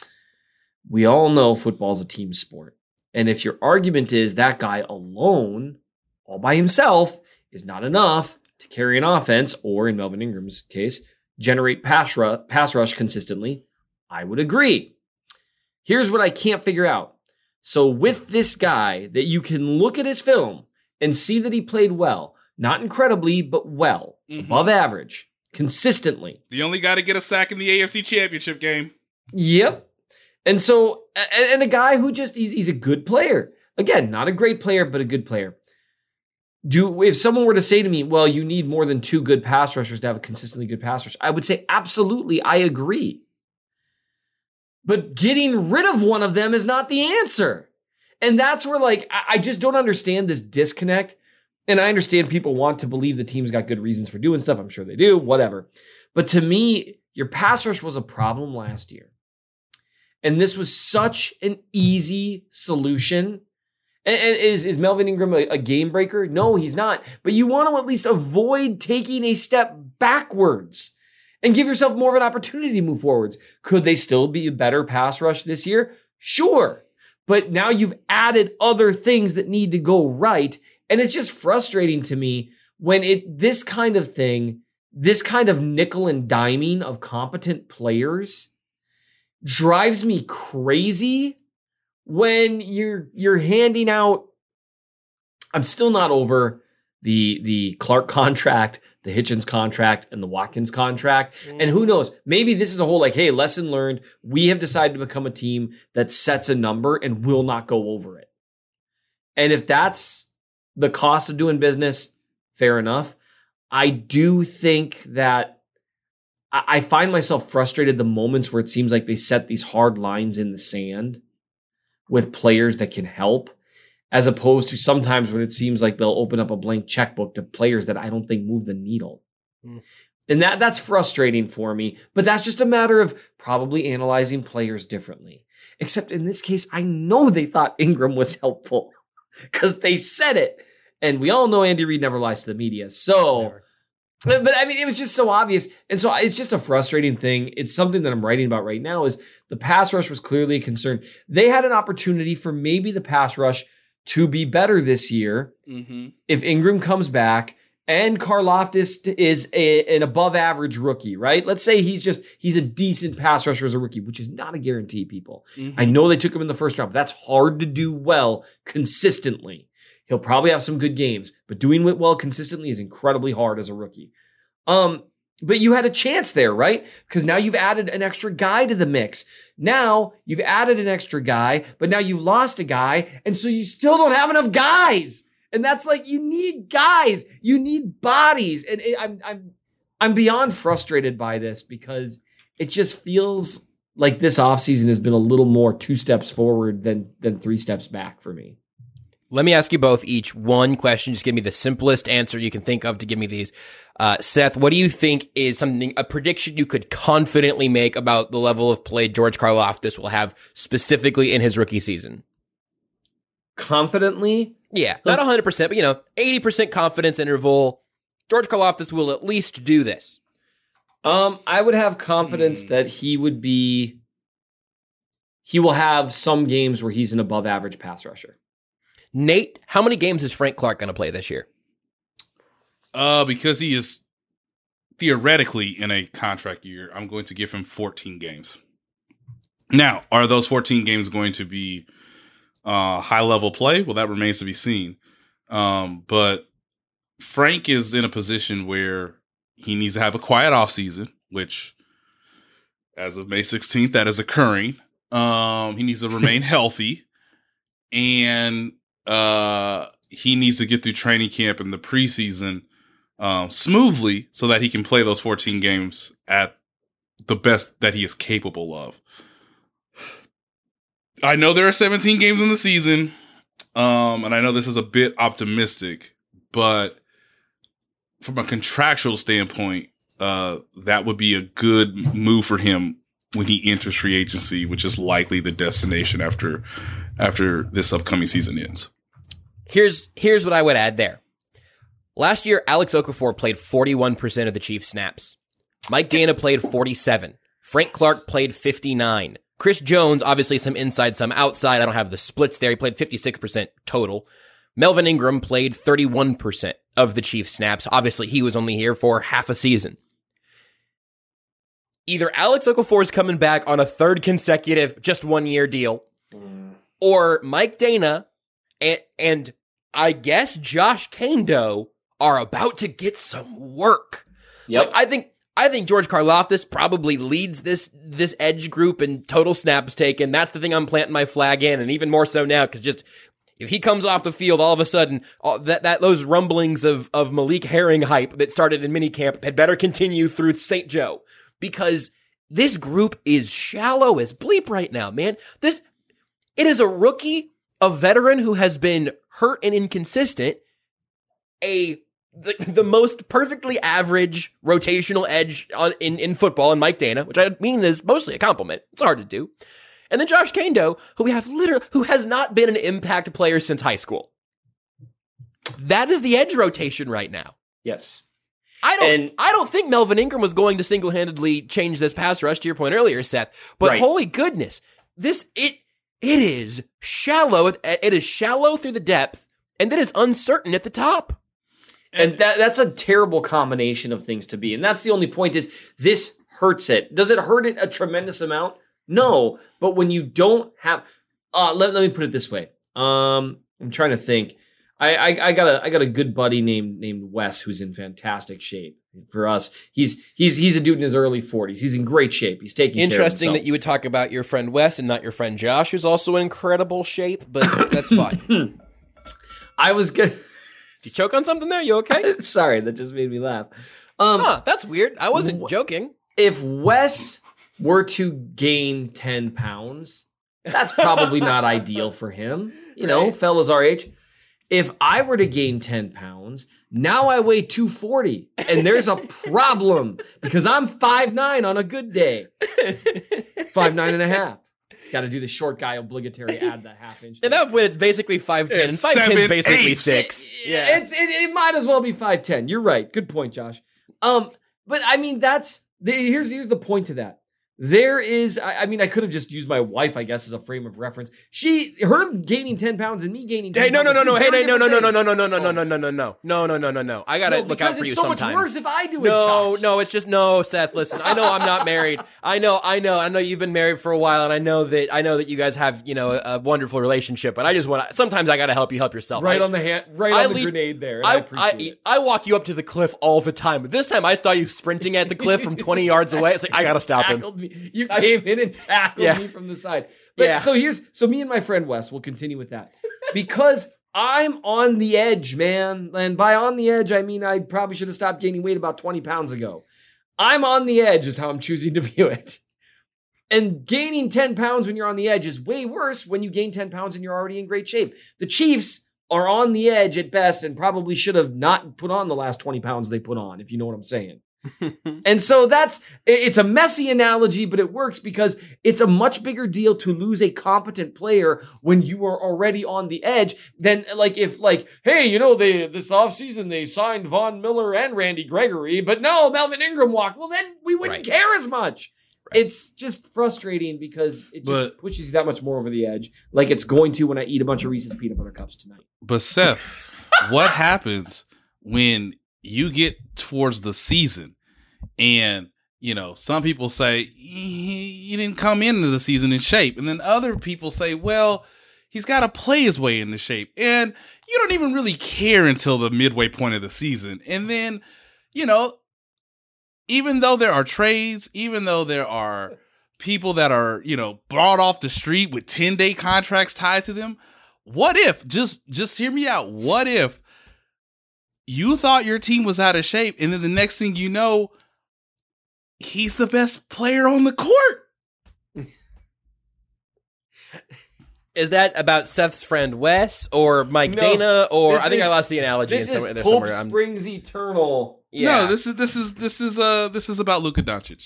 F: We all know football is a team sport. And if your argument is that guy alone, all by himself, is not enough to carry an offense, or in Melvin Ingram's case, generate pass, ru- pass rush consistently, I would agree. Here's what I can't figure out. So with this guy that you can look at his film and see that he played well, not incredibly, but well,
E: Mhm.
F: above average, consistently.
E: The only guy to get a sack in the A F C Championship game.
F: Yep. And so, and, and a guy who just, he's, he's a good player. Again, not a great player, but a good player. Do if someone were to say to me, well, you need more than two good pass rushers to have a consistently good pass rush, I would say, absolutely, I agree. But getting rid of one of them is not the answer. And that's where, like, I, I just don't understand this disconnect. And I understand people want to believe the team's got good reasons for doing stuff. I'm sure they do, whatever. But to me, your pass rush was a problem last year. And this was such an easy solution. And, and is, is Melvin Ingram a, a game breaker? No, he's not. But you want to at least avoid taking a step backwards and give yourself more of an opportunity to move forwards. Could they still be a better pass rush this year? Sure. But now you've added other things that need to go right. And it's just frustrating to me when it this kind of thing, this kind of nickel and diming of competent players drives me crazy when you're you're handing out. I'm still not over the the Clark contract, the Hitchens contract, and the Watkins contract. Mm. And who knows, maybe this is a whole like, hey, lesson learned. We have decided to become a team that sets a number and will not go over it. And if that's the cost of doing business, fair enough. I do think that I, I find myself frustrated the moments where it seems like they set these hard lines in the sand with players that can help, as opposed to sometimes when it seems like they'll open up a blank checkbook to players that I don't think move the needle. Mm. And that that's frustrating for me, but that's just a matter of probably analyzing players differently. Except in this case, I know they thought Ingram was helpful because they said it. And we all know Andy Reid never lies to the media. So, but, but I mean, it was just so obvious. And so it's just a frustrating thing. It's something that I'm writing about right now is the pass rush was clearly a concern. They had an opportunity for maybe the pass rush to be better this year mm-hmm. if Ingram comes back and Karlaftis is a, an above average rookie, right? Let's say he's just, he's a decent pass rusher as a rookie, which is not a guarantee, people. Mm-hmm. I know they took him in the first round, but that's hard to do well consistently. He'll probably have some good games, but doing it well consistently is incredibly hard as a rookie. Um, but you had a chance there, right? Because now you've added an extra guy to the mix. Now you've added an extra guy, but now you've lost a guy, and so you still don't have enough guys. And that's like, you need guys, you need bodies. And it, I'm I'm I'm beyond frustrated by this because it just feels like this offseason has been a little more two steps forward than than three steps back for me.
D: Let me ask you both each one question. Just give me the simplest answer you can think of to give me these. Uh, Seth, what do you think is something, a prediction you could confidently make about the level of play George Karlaftis will have specifically in his rookie season?
F: Confidently?
D: Yeah, not one hundred percent, but, you know, eighty percent confidence interval. George Karlaftis will at least do this.
F: Um, I would have confidence mm. that he would be, he will have some games where he's an above average pass rusher.
D: Nate, how many games is Frank Clark going to play this year?
E: Uh, because he is theoretically in a contract year, I'm going to give him fourteen games. Now, are those fourteen games going to be uh, high-level play? Well, that remains to be seen. Um, but Frank is in a position where he needs to have a quiet offseason, which, as of May sixteenth, that is occurring. Um, he needs to remain healthy, and uh, he needs to get through training camp and the preseason um, smoothly so that he can play those fourteen games at the best that he is capable of. I know there are seventeen games in the season, um, and I know this is a bit optimistic, but from a contractual standpoint, uh, that would be a good move for him when he enters free agency, which is likely the destination after after this upcoming season ends.
D: Here's here's what I would add there. Last year, Alex Okafor played forty-one percent of the Chiefs' snaps. Mike Dana played forty-seven. Frank Clark played fifty-nine. Chris Jones, obviously some inside, some outside. I don't have the splits there. He played fifty-six percent total. Melvin Ingram played thirty-one percent of the Chiefs' snaps. Obviously, he was only here for half a season. Either Alex Okafor is coming back on a third consecutive, just one-year deal, or Mike Dana and, and I guess Josh Kando are about to get some work.
F: Yep.
D: Like, I think I think George Karlaftis probably leads this this edge group in total snaps taken. That's the thing I'm planting my flag in, and even more so now because just if he comes off the field, all of a sudden all, that that those rumblings of of Malik Herring hype that started in minicamp had better continue through Saint Joe because this group is shallow as bleep right now, man. This it is a rookie, a veteran who has been hurt and inconsistent, a The, the most perfectly average rotational edge on, in, in football in Mike Dana, which I mean is mostly a compliment. It's hard to do. And then Josh Kando, who we have literally, who has not been an impact player since high school. That is the edge rotation right now.
F: Yes.
D: I don't,
F: and,
D: I don't think Melvin Ingram was going to single-handedly change this pass rush to your point earlier, Seth, but
F: right.
D: Holy goodness, this, it, it is shallow. It is shallow through the depth, and then it's uncertain at the top.
F: And that that's a terrible combination of things to be. And that's the only point is this hurts it. Does it hurt it a tremendous amount? No. But when you don't have, uh, let, let me put it this way. Um, I'm trying to think. I, I, I got a I got a good buddy named named Wes who's in fantastic shape. For us, he's he's he's a dude in his early forties. He's in great shape. He's taking care of
D: Interesting that you would talk about your friend Wes and not your friend Josh, who's also in incredible shape. But that's fine.
F: I was good.
D: Did you choke on something there? You okay?
F: Sorry, that just made me laugh. Um,
D: huh, that's weird. I wasn't joking.
F: If Wes were to gain ten pounds, that's probably not ideal for him. You know, right. Fellas our age. If I were to gain ten pounds, now I weigh two forty, and there's a problem because I'm five nine on a good day. five nine and a half. Got to do the short guy obligatory, add the half inch.
D: And that point, it's basically five ten. And five ten is basically
E: eight.
D: six.
F: Yeah, it's it, it might as well be five ten. You're right. Good point, Josh. Um, but I mean, that's the, here's here's the point to that. There is, I, I mean, I could have just used my wife, I guess, as a frame of reference. She, her gaining ten pounds and me gaining ten
D: hey, no,
F: pounds.
D: No, no, no, no, hey, no, no, no, no, no, no, no, no,
F: oh.
D: no, no, no, no, no, no, no, no, no, no. I gotta
F: no,
D: look out for you sometimes.
F: Because it's so much worse if I do it,
D: No,
F: Josh.
D: no, it's just, no, Seth, listen, I know I'm not married. I know, I know, I know you've been married for a while, and I know that, I know that you guys have, you know, a, a wonderful relationship, but I just want to, sometimes I gotta help you help yourself.
F: Right
D: I,
F: on the hand, right
D: I
F: on the
D: lead,
F: grenade there.
D: I,
F: I appreciate
D: I,
F: it.
D: I walk you up to the cliff all the time, but this time I saw you sprinting at the cliff from twenty yards away. It's like, I gotta stop him.
F: Me. You came in and tackled
D: Yeah.
F: me from the side. But
D: Yeah.
F: so here's so me and my friend Wes will continue with that. Because I'm on the edge, man. And by on the edge, I mean I probably should have stopped gaining weight about twenty pounds ago. I'm on the edge is how I'm choosing to view it. And gaining ten pounds when you're on the edge is way worse when you gain ten pounds and you're already in great shape. The Chiefs are on the edge at best and probably should have not put on the last twenty pounds they put on, if you know what I'm saying. And so that's, it's a messy analogy, but it works because it's a much bigger deal to lose a competent player when you are already on the edge than like if like, hey, you know, they this offseason they signed Von Miller and Randy Gregory, but no, Melvin Ingram walked. Well, then we wouldn't
D: Right.
F: care as much. Right. It's just frustrating because it just
E: But-
F: pushes you that much more over the edge, like it's going to when I eat a bunch of Reese's peanut butter cups tonight.
E: But Seth, what happens when you get towards the season and, you know, some people say he, he didn't come into the season in shape. And then other people say, well, he's got to play his way into shape. And you don't even really care until the midway point of the season. And then, you know, even though there are trades, even though there are people that are, you know, brought off the street with ten-day contracts tied to them, what if, just just hear me out, what if you thought your team was out of shape, and then the next thing you know, he's the best player on the court?
D: Is that about Seth's friend Wes or Mike
F: No,
D: Dana or I think
F: is,
D: I lost the analogy
F: This
D: in
F: is
D: somewhere, there
F: Hope
D: somewhere. I'm,
F: Springs Eternal.
D: yeah.
E: No, this is this is this is uh this is about Luka Doncic.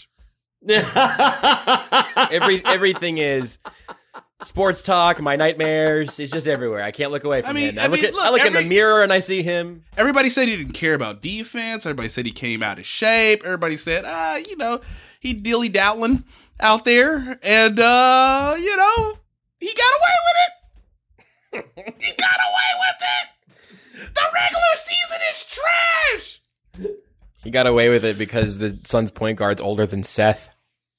D: Every everything is sports talk, my nightmares. It's just everywhere. I can't look away from
E: I mean-
D: him.
E: I
D: I look,
E: mean,
D: at,
E: look,
D: I look in
E: every-
D: the mirror and I see him.
E: Everybody said he didn't care about defense. Everybody said he came out of shape. Everybody said, ah, you know, he dilly daddling out there, and uh, you know, he got away with it. He got away with it. The regular season is trash.
D: He got away with it because the Suns point guard's older than Seth.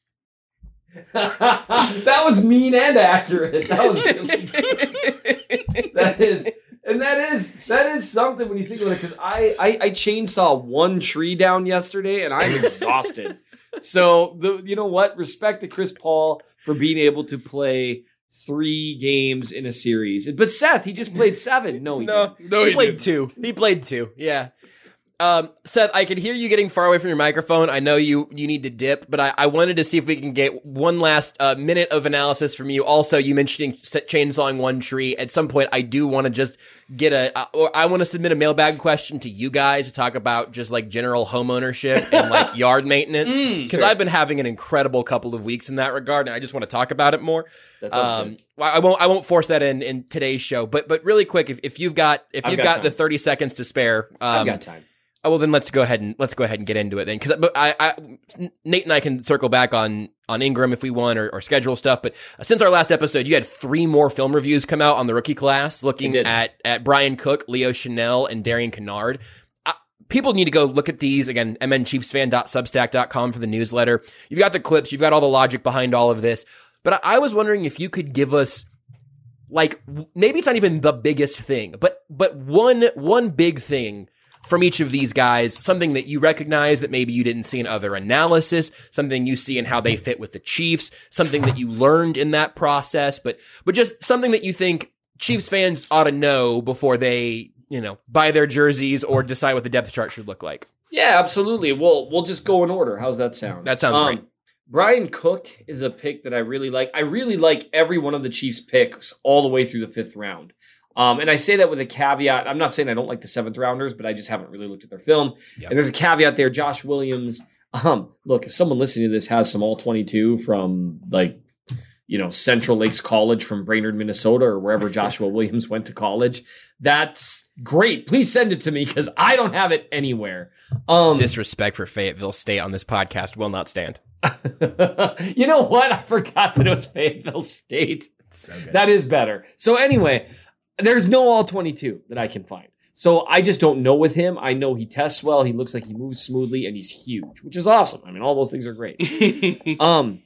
F: That was mean and accurate. That was really that is, and that is that is something when you think about it. Because I, I I chainsaw one tree down yesterday, and I'm exhausted. So the you know what? Respect to Chris Paul for being able to play three games in a series. But Seth, he just played seven. No, he
D: No,
F: didn't.
E: No,
D: he,
E: he
D: played
E: didn't.
D: two. He played two. Yeah. Um, Seth, I could hear you getting far away from your microphone. I know you you need to dip, but I, I wanted to see if we can get one last uh, minute of analysis from you. Also, you mentioning chainsawing one tree. At some point, I do want to just get a, uh, or I want to submit a mailbag question to you guys to talk about just like general home ownership and like yard maintenance. Because I've been having an incredible couple of weeks in that regard, and I just want to talk about it more.
F: That sounds
D: Um,
F: good.
D: well, I won't I won't force that in in today's show, but but really quick, if if you've got if
F: I've
D: you've
F: got
D: got,
F: time.
D: the thirty seconds to spare, um,
F: I've got time.
D: Oh, well, then let's go ahead and let's go ahead and get into it then, because I, I, Nate and I can circle back on on Ingram if we want, or, or schedule stuff. But uh, since our last episode, you had three more film reviews come out on the rookie class, looking at at Brian Cook, Leo Chanel, and Darian Kennard. Uh, people need to go look at these again. m n chiefs fan dot substack dot com for the newsletter. You've got the clips, you've got all the logic behind all of this. But I, I was wondering if you could give us, like, maybe it's not even the biggest thing, but but one one big thing from each of these guys, something that you recognize that maybe you didn't see in other analysis, something you see in how they fit with the Chiefs, something that you learned in that process, but but just something that you think Chiefs fans ought to know before they, you know, buy their jerseys or decide what the depth chart should look like.
F: Yeah, absolutely. We'll we'll just go in order. How's that sound?
D: That sounds
F: um,
D: great.
F: Brian Cook is a pick that I really like. I really like every one of the Chiefs picks all the way through the fifth round. Um, and I say that with a caveat. I'm not saying I don't like the seventh rounders, but I just haven't really looked at their film. Yep. And there's a caveat there. Josh Williams. Um, look, if someone listening to this has some all twenty-two from like, you know, Central Lakes College from Brainerd, Minnesota, or wherever Joshua Williams went to college, that's great. Please send it to me because I don't have it anywhere. Um,
D: Disrespect for Fayetteville State on this podcast will not stand.
F: You know what? I forgot that it was Fayetteville State. So that is better. So anyway, there's no all twenty-two that I can find. So I just don't know with him. I know he tests well. He looks like he moves smoothly and he's huge, which is awesome. I mean, all those things are great. um,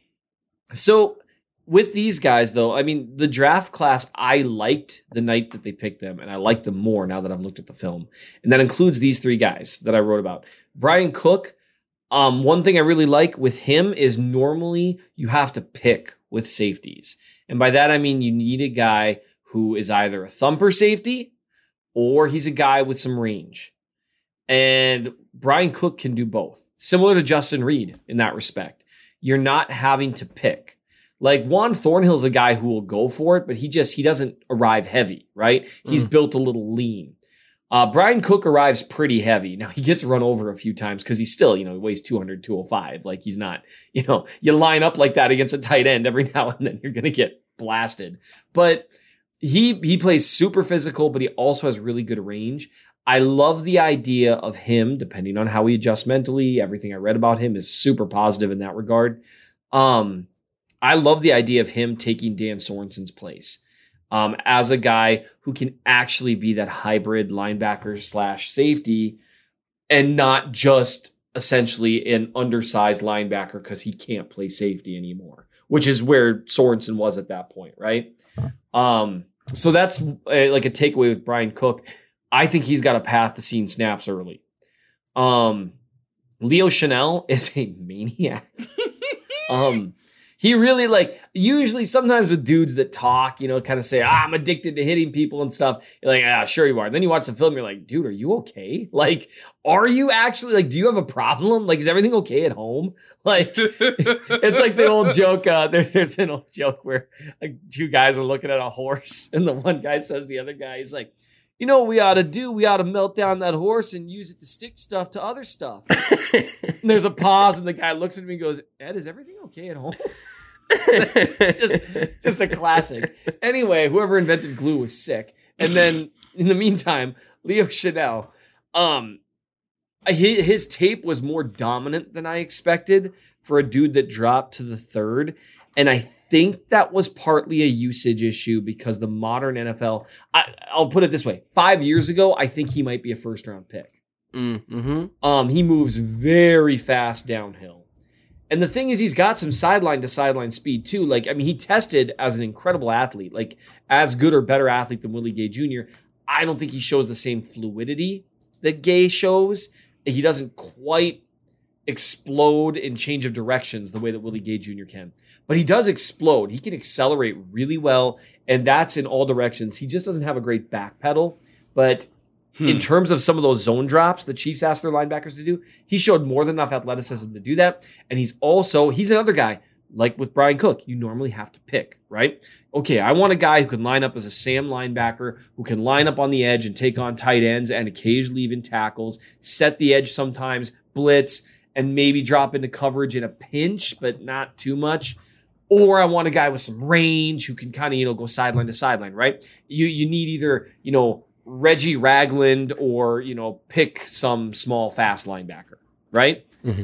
F: so with these guys though, I mean, the draft class, I liked the night that they picked them and I like them more now that I've looked at the film. And that includes these three guys that I wrote about. Brian Cook. Um, one thing I really like with him is normally you have to pick with safeties. And by that, I mean, you need a guy who is either a thumper safety or he's a guy with some range. And Brian Cook can do both. Similar to Justin Reed in that respect. You're not having to pick. Like Juan Thornhill's a guy who will go for it, but he just, he doesn't arrive heavy, right? He's mm. built a little lean. Uh, Brian Cook arrives pretty heavy. Now, he gets run over a few times because he's still, you know, he weighs two hundred, two oh five. Like, he's not, you know, you line up like that against a tight end every now and then, you're going to get blasted. But he he plays super physical, but he also has really good range. I love the idea of him, depending on how he adjusts mentally. Everything I read about him is super positive in that regard. Um, I love the idea of him taking Dan Sorensen's place. Um, as a guy who can actually be that hybrid linebacker slash safety and not just essentially an undersized linebacker because he can't play safety anymore, which is where Sorensen was at that point, right? Um, so that's a, like a takeaway with Brian Cook. I think he's got a path to seeing snaps early. Um, Leo Chanel is a maniac. um, He really like, usually sometimes with dudes that talk, you know, kind of say, ah, I'm addicted to hitting people and stuff. You're like, ah, sure you are. And then you watch the film, you're like, dude, are you okay? Like, are you actually, like, do you have a problem? Like, is everything okay at home? Like, it's like the old joke. Uh, there, there's an old joke where like two guys are looking at a horse and the one guy says to the other guy, he's like, you know what we ought to do? We ought to melt down that horse and use it to stick stuff to other stuff. And there's a pause and the guy looks at me and goes, Ed, is everything okay at home? It's just, just a classic. Anyway, whoever invented glue was sick. And then in the meantime, Leo Chanel, um, his, his tape was more dominant than I expected for a dude that dropped to the third. And I think that was partly a usage issue because the modern N F L, I, I'll put it this way. Five years ago, I think he might be a first round pick.
D: Mm-hmm.
F: Um, he moves very fast downhill. And the thing is, he's got some sideline to sideline speed too. Like, I mean, he tested as an incredible athlete, like as good or better athlete than Willie Gay Junior I don't think he shows the same fluidity that Gay shows. He doesn't quite explode in change of directions the way that Willie Gay Junior can. But he does explode. He can accelerate really well, and that's in all directions. He just doesn't have a great back pedal. But Hmm. in terms of some of those zone drops the Chiefs asked their linebackers to do, he showed more than enough athleticism to do that. And he's also, he's another guy, like with Brian Cook, you normally have to pick, right? Okay, I want a guy who can line up as a Sam linebacker, who can line up on the edge and take on tight ends and occasionally even tackles, set the edge sometimes, blitz, and maybe drop into coverage in a pinch, but not too much. Or I want a guy with some range who can kind of, you know, go sideline to sideline, right? You you need either, you know, Reggie Ragland or, you know, pick some small, fast linebacker, right? Mm-hmm.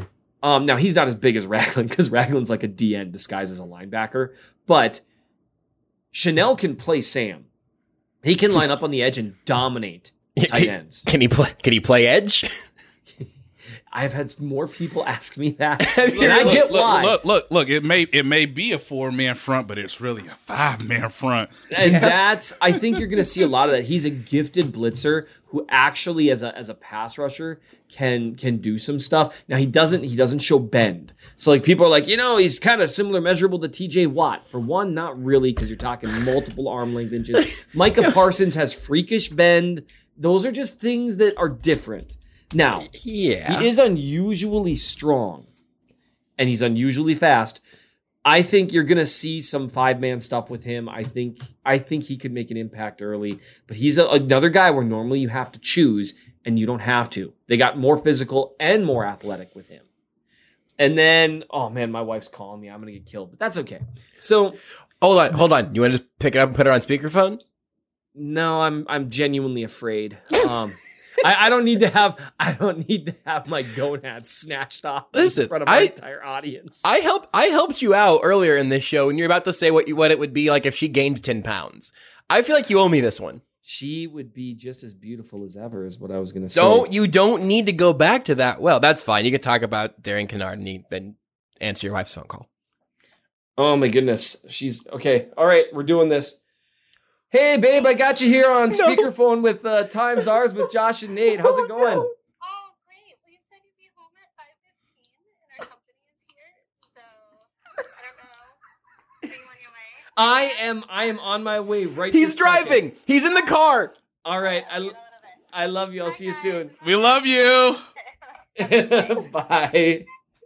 F: Um, now, he's not as big as Ragland because Ragland's like a D N disguised as a linebacker. But Chanel can play Sam. He can line up on the edge and dominate tight ends.
G: Can he play? Can he play edge?
F: I've had more people ask me that, and I get
E: look,
F: why.
E: Look, look, look! It may it may be a four man front, but it's really a five man front.
F: And that's I think you're going to see a lot of that. He's a gifted blitzer who actually, as a as a pass rusher, can can do some stuff. Now he doesn't he doesn't show bend. So like people are like, you know, he's kind of similar, measurable to T J Watt. For one, not really, because you're talking multiple arm length inches. Micah Parsons has freakish bend. Those are just things that are different. Now,
G: yeah.
F: he is unusually strong, and he's unusually fast. I think you're going to see some five-man stuff with him. I think I think he could make an impact early, but he's a, another guy where normally you have to choose, and you don't have to. They got more physical and more athletic with him. And then, oh man, my wife's calling me. I'm going to get killed, but that's okay. So,
G: hold on, hold on. You want to just pick it up and put it on speakerphone?
F: No, I'm I'm genuinely afraid. Um I, I don't need to have I don't need to have my gonads snatched off
G: Listen,
F: in front of my
G: I,
F: entire audience.
G: I helped I helped you out earlier in this show, and you're about to say what you, what it would be like if she gained ten pounds. I feel like you owe me this one.
F: She would be just as beautiful as ever, is what I was going to say.
G: Don't you don't need to go back to that. Well, that's fine. You can talk about Darian Kinnard and then answer your wife's phone call.
F: Oh my goodness, she's okay. All right, we're doing this. Hey, babe, I got you here on
G: no.
F: speakerphone with uh, Times Ours with Josh and Nate. How's it going?
H: Oh, great. Well, you said you'd be home at five fifteen, and our company is here, so I don't know. Are you on your way?
F: I am I am on my way right
G: He's
F: this
G: driving.
F: second.
G: He's in the car.
F: All right, I, I love you. I'll see you soon.
E: We love you.
F: Bye.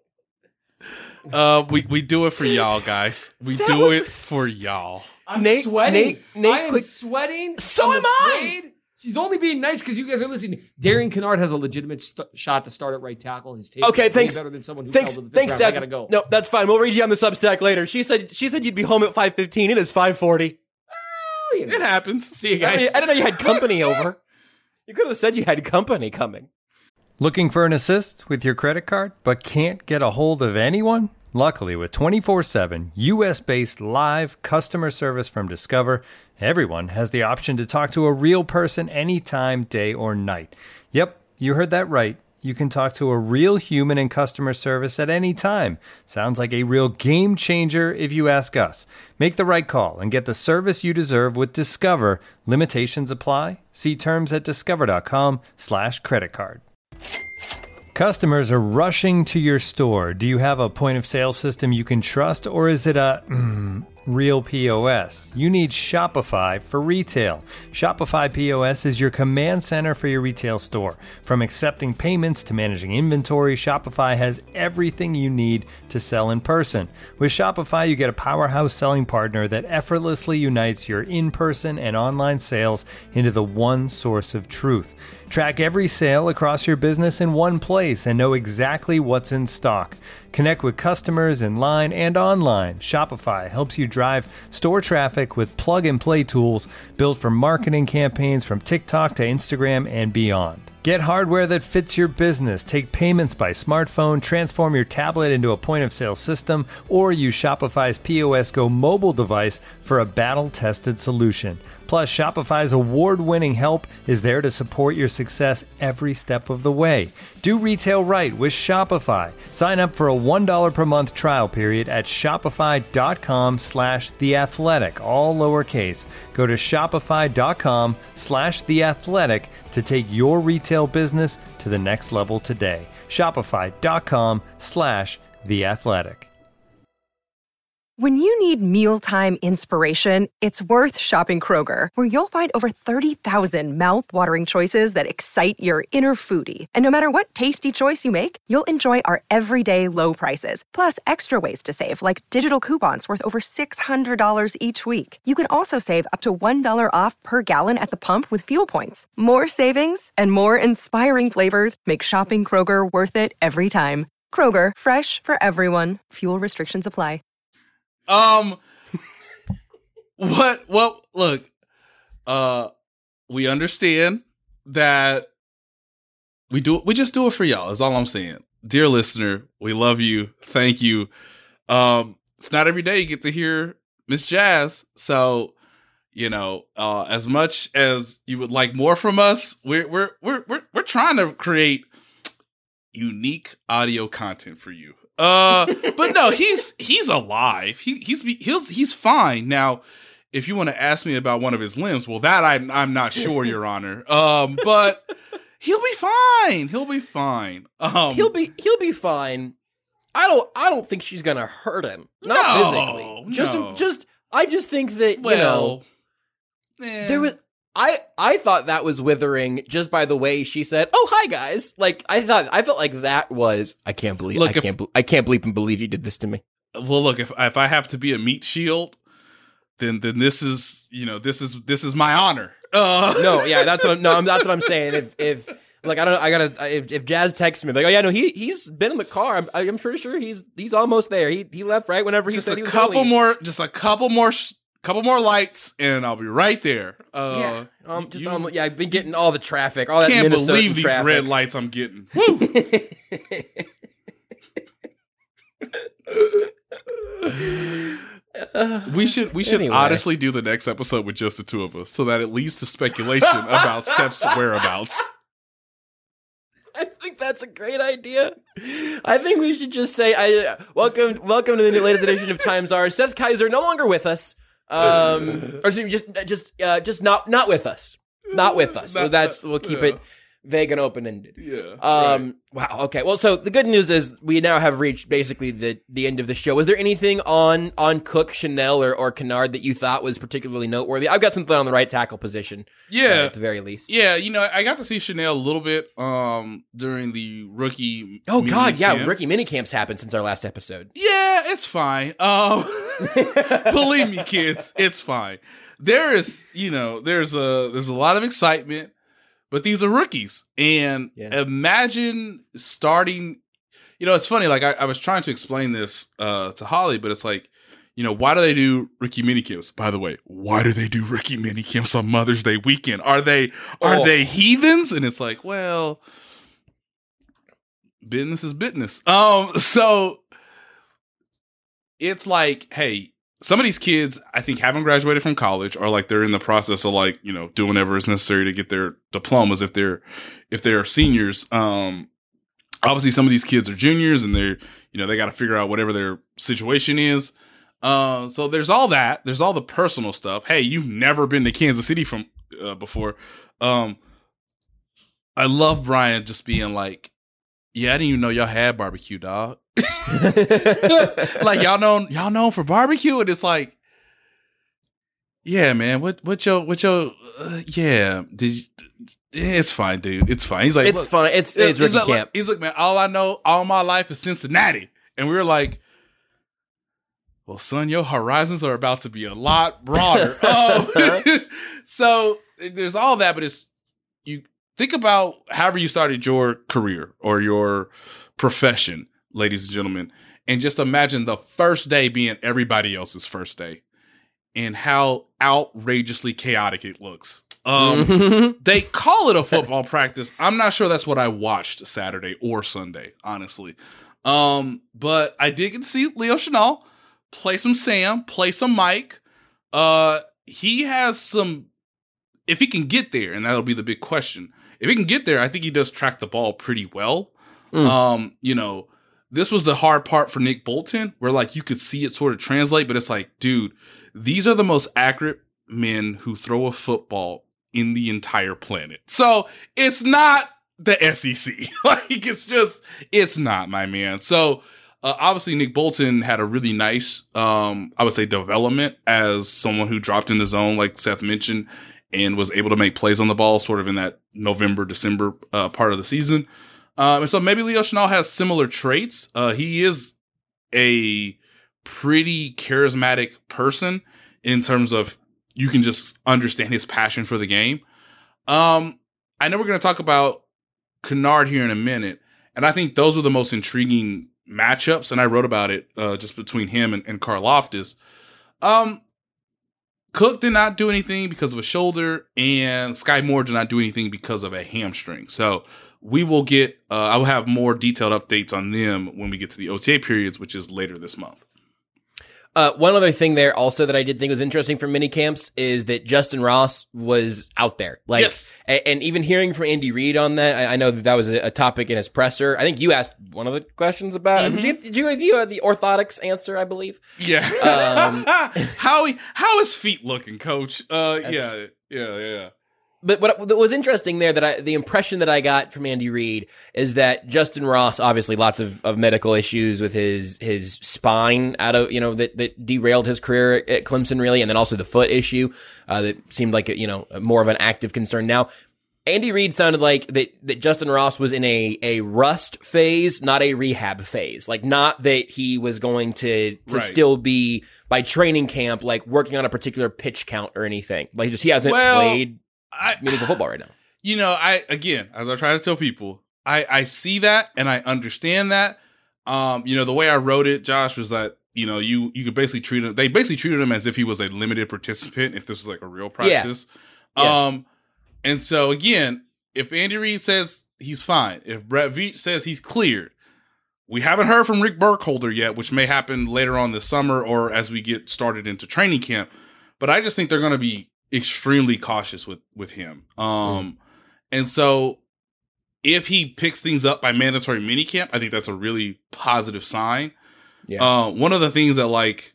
E: Uh, we we do it for y'all, guys. We
G: That
E: do
G: was-
E: it for y'all.
F: I'm
G: Nate-
F: sweating.
G: Nate- Nate,
F: I am
G: quick-
F: sweating.
G: So
F: I'm
G: am I.
F: afraid. She's only being nice because you guys are listening. Darian Kinnard has a legitimate st- shot to start at right tackle. His tape
G: Okay,
F: is way
G: thanks.
F: better than someone who
G: Thanks,
F: fell to the fifth
G: thanks,
F: round.
G: Zach.
F: I gotta go.
G: No, that's fine. We'll read you on the Substack later. She said she said you'd be home at five fifteen. It is five forty.
F: Oh, you know.
E: It happens.
F: See you
G: I,
F: guys.
G: mean, I didn't know you had company over. You could have said you had company coming.
A: Looking for an assist with your credit card, but can't get a hold of anyone? Luckily, with twenty-four seven U S-based live customer service from Discover, everyone has the option to talk to a real person anytime, day or night. Yep, you heard that right. You can talk to a real human in customer service at any time. Sounds like a real game changer if you ask us. Make the right call and get the service you deserve with Discover. Limitations apply. See terms at discover.com slash credit card. Customers are rushing to your store. Do you have a point of sale system you can trust, or is it a mm, real P O S? You need Shopify for retail. Shopify P O S is your command center for your retail store. From accepting payments to managing inventory, Shopify has everything you need to sell in person. With Shopify, you get a powerhouse selling partner that effortlessly unites your in-person and online sales into the one source of truth. Track every sale across your business in one place and know exactly what's in stock. Connect with customers in line and online. Shopify helps you drive store traffic with plug-and-play tools built for marketing campaigns from TikTok to Instagram and beyond. Get hardware that fits your business. Take payments by smartphone, transform your tablet into a point-of-sale system, or use Shopify's P O S Go mobile device for a battle-tested solution. Plus, Shopify's award-winning help is there to support your success every step of the way. Do retail right with Shopify. Sign up for a one dollar per month trial period at shopify.com slash theathletic, all lowercase. Go to shopify.com slash theathletic to take your retail business to the next level today. Shopify.com slash theathletic.
I: When you need mealtime inspiration, it's worth shopping Kroger, where you'll find over thirty thousand mouth-watering choices that excite your inner foodie. And no matter what tasty choice you make, you'll enjoy our everyday low prices, plus extra ways to save, like digital coupons worth over six hundred dollars each week. You can also save up to one dollar off per gallon at the pump with fuel points. More savings and more inspiring flavors make shopping Kroger worth it every time. Kroger, fresh for everyone. Fuel restrictions apply.
E: Um, what, well, look, uh, we understand that we do, we just do it for y'all, is all I'm saying. dear listener, we love you. Thank you. Um, it's not every day you get to hear Miss Jazz. So, you know, uh, as much as you would like more from us, we're we're we're we're we're trying to create unique audio content for you. Uh, but no, he's he's alive. He he's he's he's fine now. If you want to ask me about one of his limbs, well, that I'm I'm not sure, Your Honor. Um, but he'll be fine. He'll be fine. Um,
G: he'll be he'll be fine. I don't I don't think she's gonna hurt him. Not
E: no,
G: physically. Just
E: no.
G: just I just think that
E: well,
G: you know
E: eh.
G: there was I I thought that was withering just by the way she said, "Oh, hi guys." Like I thought I felt like that was I can't believe
E: Look,
G: I
E: if-
G: can't be- I can't believe and believe you did this to me.
E: Well, look, if if I have to be a meat shield, then then this is you know this is this is my honor. Uh,
G: No, yeah, that's what I'm, no, that's what I'm saying. If if like I don't know, I gotta if, if Jazz texts me like, oh yeah, no, he he's been in the car. I'm I'm pretty sure he's he's almost there. He he left right whenever he
E: just
G: said
E: a
G: he was
E: couple
G: gonna leave.
E: more, just a couple more, sh- couple more lights, and I'll be right there. Uh,
G: Yeah, um, just
E: you
G: on, yeah, I've been getting all the traffic. All that
E: can't
G: Minnesotan
E: believe these
G: traffic.
E: red lights I'm getting. Woo! We should we should
G: Anyway.
E: honestly do the next episode with just the two of us, so that it leads to speculation about Steph's whereabouts.
G: I think that's a great idea. I think we should just say, "I welcome, welcome to the latest edition of Times Are." Seth Kaiser no longer with us, um, or excuse me, just, just, uh, just not, not with us, not with us.
E: Not-
G: So that's we'll keep
E: yeah.
G: it vague and open ended.
E: Yeah.
G: Um. Wow. Okay. Well, so the good news is we now have reached basically the the end of the show. Was there anything on on Cook, Chanel, or or Kennard that you thought was particularly noteworthy? I've got something on the right tackle position.
E: Yeah.
G: uh, at the very least.
E: Yeah, you know, I got to see Chanel a little bit um during the rookie.
G: Oh
E: mini
G: God, yeah.
E: camp.
G: Rookie mini camps happened since our last episode.
E: Yeah, it's fine. Um, believe me, kids, it's fine. There is, you know, there's a there's a lot of excitement, but these are rookies, and
G: Yeah.
E: imagine starting. You know, it's funny. Like I, I was trying to explain this uh, to Holly, but it's like, you know, why do they do rookie minicamps? By the way, why do they do rookie minicamps on Mother's Day weekend? Are they are
G: Oh.
E: they heathens? And it's like, well, business is business. Um, so it's like, hey, some of these kids, I think, haven't graduated from college, or like they're in the process of like, you know, doing whatever is necessary to get their diplomas if they're if they're seniors. Um, obviously, some of these kids are juniors, and they're you know they got to figure out whatever their situation is. Uh, so there's all that. There's all the personal stuff. Hey, you've never been to Kansas City from uh, before. Um, I love Brian just being like, "Yeah, I didn't even know y'all had barbecue, dog." Like y'all know y'all known for barbecue, and it's like, yeah, man. What what your what your uh, yeah? Did you, it's fine, dude. It's fine. He's like,
G: It's
E: look,
G: fun. It's it's
E: he's
G: rookie
E: like,
G: camp.
E: he's like, man, all I know all my life is Cincinnati, and we were like, well, son, your horizons are about to be a lot broader. Oh, so there's all that, but it's you think about however you started your career or your profession, ladies and gentlemen, and just imagine the first day being everybody else's first day and how outrageously chaotic it looks. Um,
G: Mhm.
E: They call it a football practice. I'm not sure that's what I watched Saturday or Sunday, honestly. Um, but I did get to see Leo Chanel play some Sam, play some Mike. Uh, he has some, if he can get there, and that'll be the big question. If he can get there, I think he does track the ball pretty well.
G: Mm.
E: Um, you know, this was the hard part for Nick Bolton, where like you could see it sort of translate, but it's like, dude, these are the most accurate men who throw a football in the entire planet. So it's not the S E C. Like it's just, it's not, my man. So uh, obviously Nick Bolton had a really nice, um, I would say, development as someone who dropped in the zone, like Seth mentioned, and was able to make plays on the ball sort of in that November, December uh, part of the season. Um, and so maybe Leo Chanel has similar traits. Uh, he is a pretty charismatic person in terms of you can just understand his passion for the game. Um, I know we're going to talk about Kennard here in a minute, and I think those are the most intriguing matchups, and I wrote about it uh, just between him and, and Karlaftis. Um, Cook did not do anything because of a shoulder, and Sky Moore did not do anything because of a hamstring. So we will get, uh, I will have more detailed updates on them when we get to the O T A periods, which is later this month.
G: Uh, one other thing there also that I did think was interesting for mini camps is that Justin Ross was out there. Like,
E: yes.
G: and, and even hearing from Andy Reid on that, I, I know that that was a, a topic in his presser. I think you asked one of the questions about, mm-hmm. did you, did you, did you uh, the orthotics answer, I believe?
E: Yeah.
G: Um,
E: how, he, how is feet looking, coach? Uh, yeah, yeah, yeah.
G: But what, what was interesting there, that I, the impression that I got from Andy Reid is that Justin Ross, obviously lots of, of medical issues with his his spine out of, you know, that, that derailed his career at Clemson really, and then also the foot issue uh, that seemed like, you know, more of an active concern now. Andy Reid sounded like that, that Justin Ross was in a, a rust phase, not a rehab phase. Like, not that he was going to, to
E: right.
G: still be, by training camp, like working on a particular pitch count or anything. Like, just he hasn't
E: well,
G: played
E: I,
G: meaningful football right now.
E: You know, I again, as I try to tell people, I, I see that and I understand that. Um, you know, the way I wrote it, Josh, was that, you know, you you could basically treat him, they basically treated him as if he was a limited participant, if this was like a real practice.
G: Yeah. Yeah.
E: Um, and so again, if Andy Reid says he's fine, if Brett Veach says he's cleared, we haven't heard from Rick Burkholder yet, which may happen later on this summer or as we get started into training camp. But I just think they're going to be extremely cautious with, with him. Um, mm. And so if he picks things up by mandatory minicamp, I think that's a really positive sign. Yeah. Uh, one of the things that, like,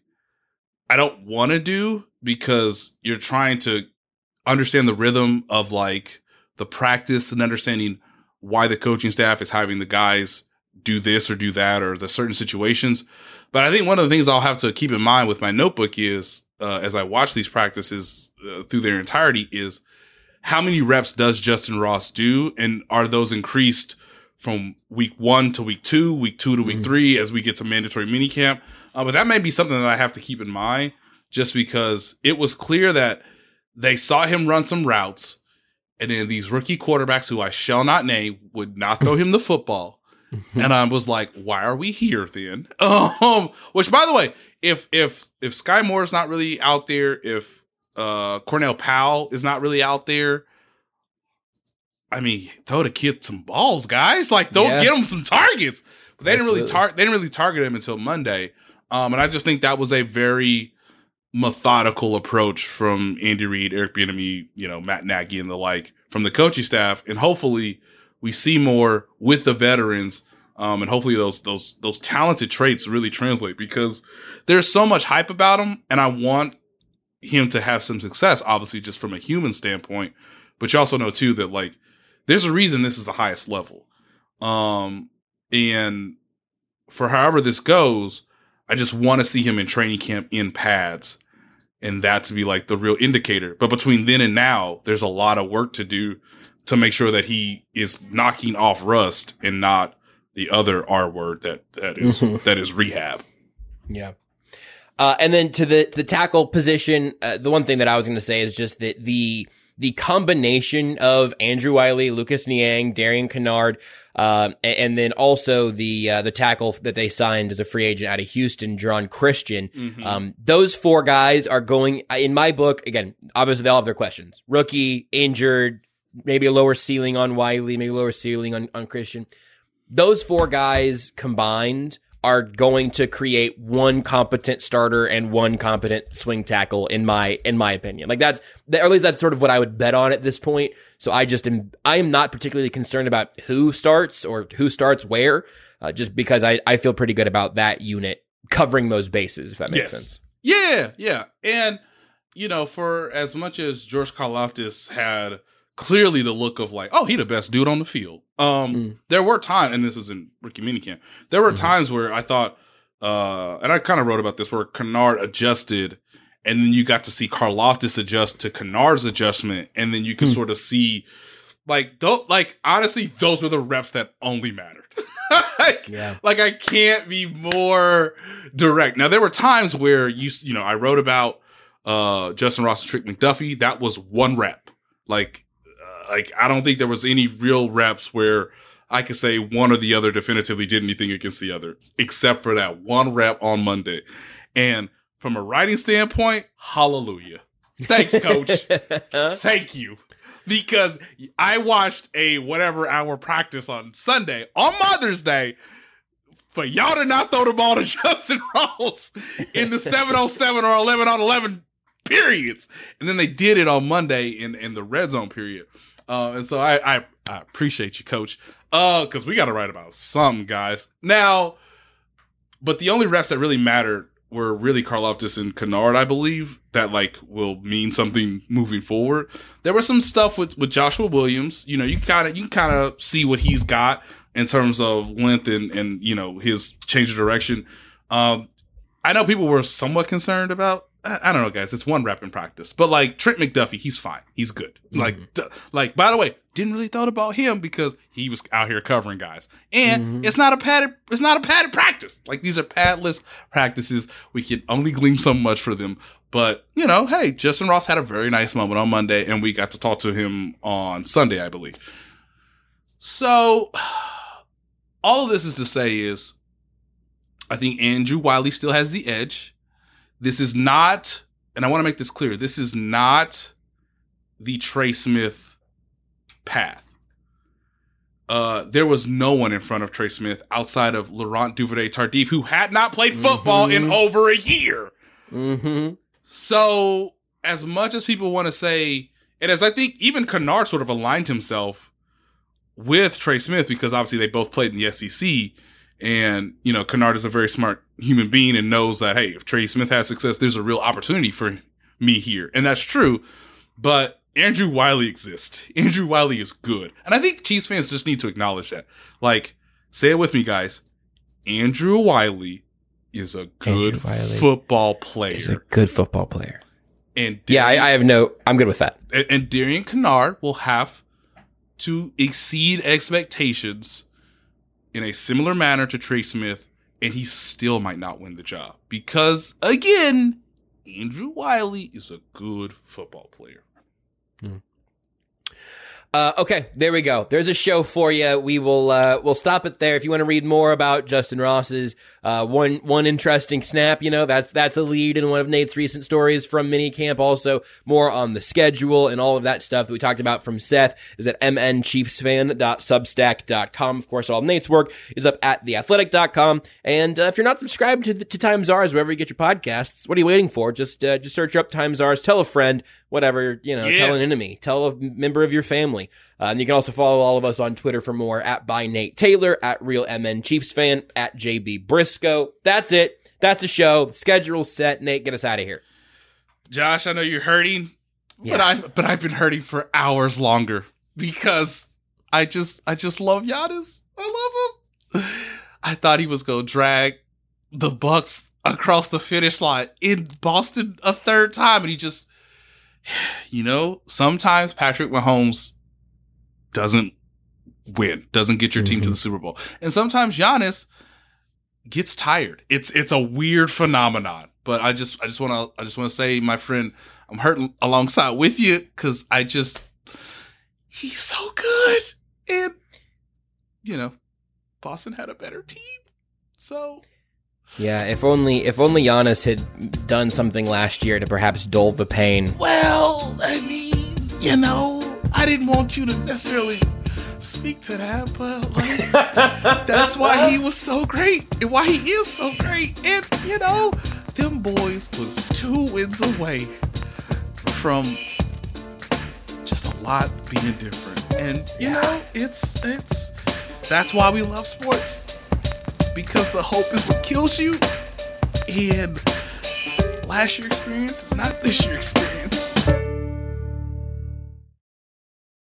E: I don't want to do, because you're trying to understand the rhythm of, like, the practice and understanding why the coaching staff is having the guys do this or do that or the certain situations. But I think one of the things I'll have to keep in mind with my notebook is, Uh, as I watch these practices uh, through their entirety, is how many reps does Justin Ross do, and are those increased from week one to week two, week two to week mm-hmm. three, as we get to mandatory minicamp? Uh, but that may be something that I have to keep in mind, just because it was clear that they saw him run some routes, and then these rookie quarterbacks, who I shall not name, would not throw him the football. And I was like, why are we here then? Um, which, by the way, if if if Sky Moore is not really out there, if uh, Cornell Powell is not really out there, I mean, throw the kid some balls, guys. Like, don't yeah. get him some targets. But they Absolutely. didn't really tar- they didn't really target him until Monday. Um, and I just think that was a very methodical approach from Andy Reid, Eric Bieniemy, you know, Matt Nagy, and the like, from the coaching staff. And hopefully we see more with the veterans, um, and hopefully those those those talented traits really translate, because there's so much hype about him, and I want him to have some success, obviously, just from a human standpoint. But you also know, too, that, like, there's a reason this is the highest level. Um, and for however this goes, I just want to see him in training camp in pads, and that to be, like, the real indicator. But between then and now, there's a lot of work to do to make sure that he is knocking off rust and not the other R word that that is that is rehab.
G: Yeah. Uh, and then to the the tackle position, uh, the one thing that I was going to say is just that the the combination of Andrew Wiley, Lucas Niang, Darian Kennard, um, and, and then also the uh, the tackle that they signed as a free agent out of Houston, Jerron Christian. Mm-hmm. Um, those four guys are going, in my book, again, obviously they all have their questions. Rookie, injured, maybe a lower ceiling on Wiley, maybe a lower ceiling on, on Christian. Those four guys combined are going to create one competent starter and one competent swing tackle, in my in my opinion. Like, that's, or at least that's sort of what I would bet on at this point. So I just am I am not particularly concerned about who starts or who starts where, uh, just because I, I feel pretty good about that unit covering those bases, if that makes
E: yes.
G: sense.
E: Yeah, yeah. And, you know, for as much as George Karlaftis had clearly the look of, like, oh, he the best dude on the field. Um, mm. There were times, and this is in rookie minicamp, there were mm-hmm. times where I thought, uh, and I kind of wrote about this, where Kennard adjusted, and then you got to see Karlaftis adjust to Kennard's adjustment, and then you could mm. sort of see, like, don't, like, honestly, those were the reps that only mattered. like, yeah. like, I can't be more direct. Now, there were times where, you you know, I wrote about uh, Justin Ross and Trick McDuffie. That was one rep. Like, Like, I don't think there was any real reps where I could say one or the other definitively did anything against the other, except for that one rep on Monday. And from a writing standpoint, hallelujah. Thanks, coach. Thank you. because I watched a whatever hour practice on Sunday on Mother's Day for y'all to not throw the ball to Justin Ross in the seven on seven or eleven on eleven periods. And then they did it on Monday in, in the red zone period. Uh, and so I, I, I appreciate you, Coach, uh, because we got to write about something, guys. Now, but the only refs that really mattered were really Karlaftis and Kennard, I believe, that like will mean something moving forward. There was some stuff with, with Joshua Williams. You know, you kind of you kind of see what he's got in terms of length and and you know his change of direction. Um, I know people were somewhat concerned about. I, I don't know, guys. It's one rep in practice, but like Trent McDuffie, he's fine. He's good. Mm-hmm. Like d- like by the way, didn't really thought about him because he was out here covering guys, and mm-hmm. it's not a padded. It's not a padded practice. Like these are padless practices. We can only glean so much for them. But you know, hey, Justin Ross had a very nice moment on Monday, and we got to talk to him on Sunday, I believe. So, all of this is to say is, I think Andrew Wiley still has the edge. This is not, and I want to make this clear, this is not the Trey Smith path. Uh, there was no one in front of Trey Smith outside of Laurent Duvernay-Tardif, who had not played football mm-hmm. in over a year.
G: Mm-hmm.
E: So, as much as people want to say, and as I think even Kennard sort of aligned himself with Trey Smith, because obviously they both played in the S E C, and, you know, Kennard is a very smart human being and knows that, hey, if Trey Smith has success, there's a real opportunity for me here. And that's true. But Andrew Wiley exists. Andrew Wiley is good. And I think Chiefs fans just need to acknowledge that. Like, say it with me, guys. Andrew Wiley is a good football player.
G: He's a good football player.
E: And
G: Darian, yeah, I, I have no, I'm good with that.
E: And, and Darian Kennard will have to exceed expectations in a similar manner to Trey Smith, and he still might not win the job. Because, again, Andrew Wiley is a good football player.
G: Mm. Uh, okay, there we go. There's a show for you. We will uh, we'll stop it there. If you want to read more about Justin Ross's uh, one one interesting snap, you know that's that's a lead in one of Nate's recent stories from minicamp. Also, more on the schedule and all of that stuff that we talked about from Seth is at m n chiefs fan dot substack dot com. Of course, all of Nate's work is up at the athletic dot com. And uh, if you're not subscribed to the, to Times Ours, wherever you get your podcasts, what are you waiting for? Just uh, just search up Times Ours. Tell a friend. Whatever, you know, yes. Tell an enemy, tell a member of your family. Uh, and you can also follow all of us on Twitter for more at by Nate Taylor, at Real M N Chiefs Fan, at J B Briscoe. That's it. That's a show. The schedule's set. Nate, get us out of here.
E: Josh, I know you're hurting,
G: yeah.
E: but I but I've been hurting for hours longer because I just I just love Giannis. I love him. I thought he was gonna drag the Bucks across the finish line in Boston a third time, and he just. You know, sometimes Patrick Mahomes doesn't win, doesn't get your team mm-hmm. to the Super Bowl. And sometimes Giannis gets tired. It's it's a weird phenomenon. But I just I just want to I just want to say, my friend, I'm hurting alongside with you because I just he's so good. And you know, Boston had a better team. So
G: yeah, if only if only Giannis had done something last year to perhaps dull the pain.
E: Well, I mean, you know, I didn't want you to necessarily speak to that, but like, that's why he was so great and why he is so great. And, you know, them boys was two wins away from just a lot being different. And, you know, it's it's that's why we love sports. Because the hope is what kills you, and last year's experience is not this year's experience.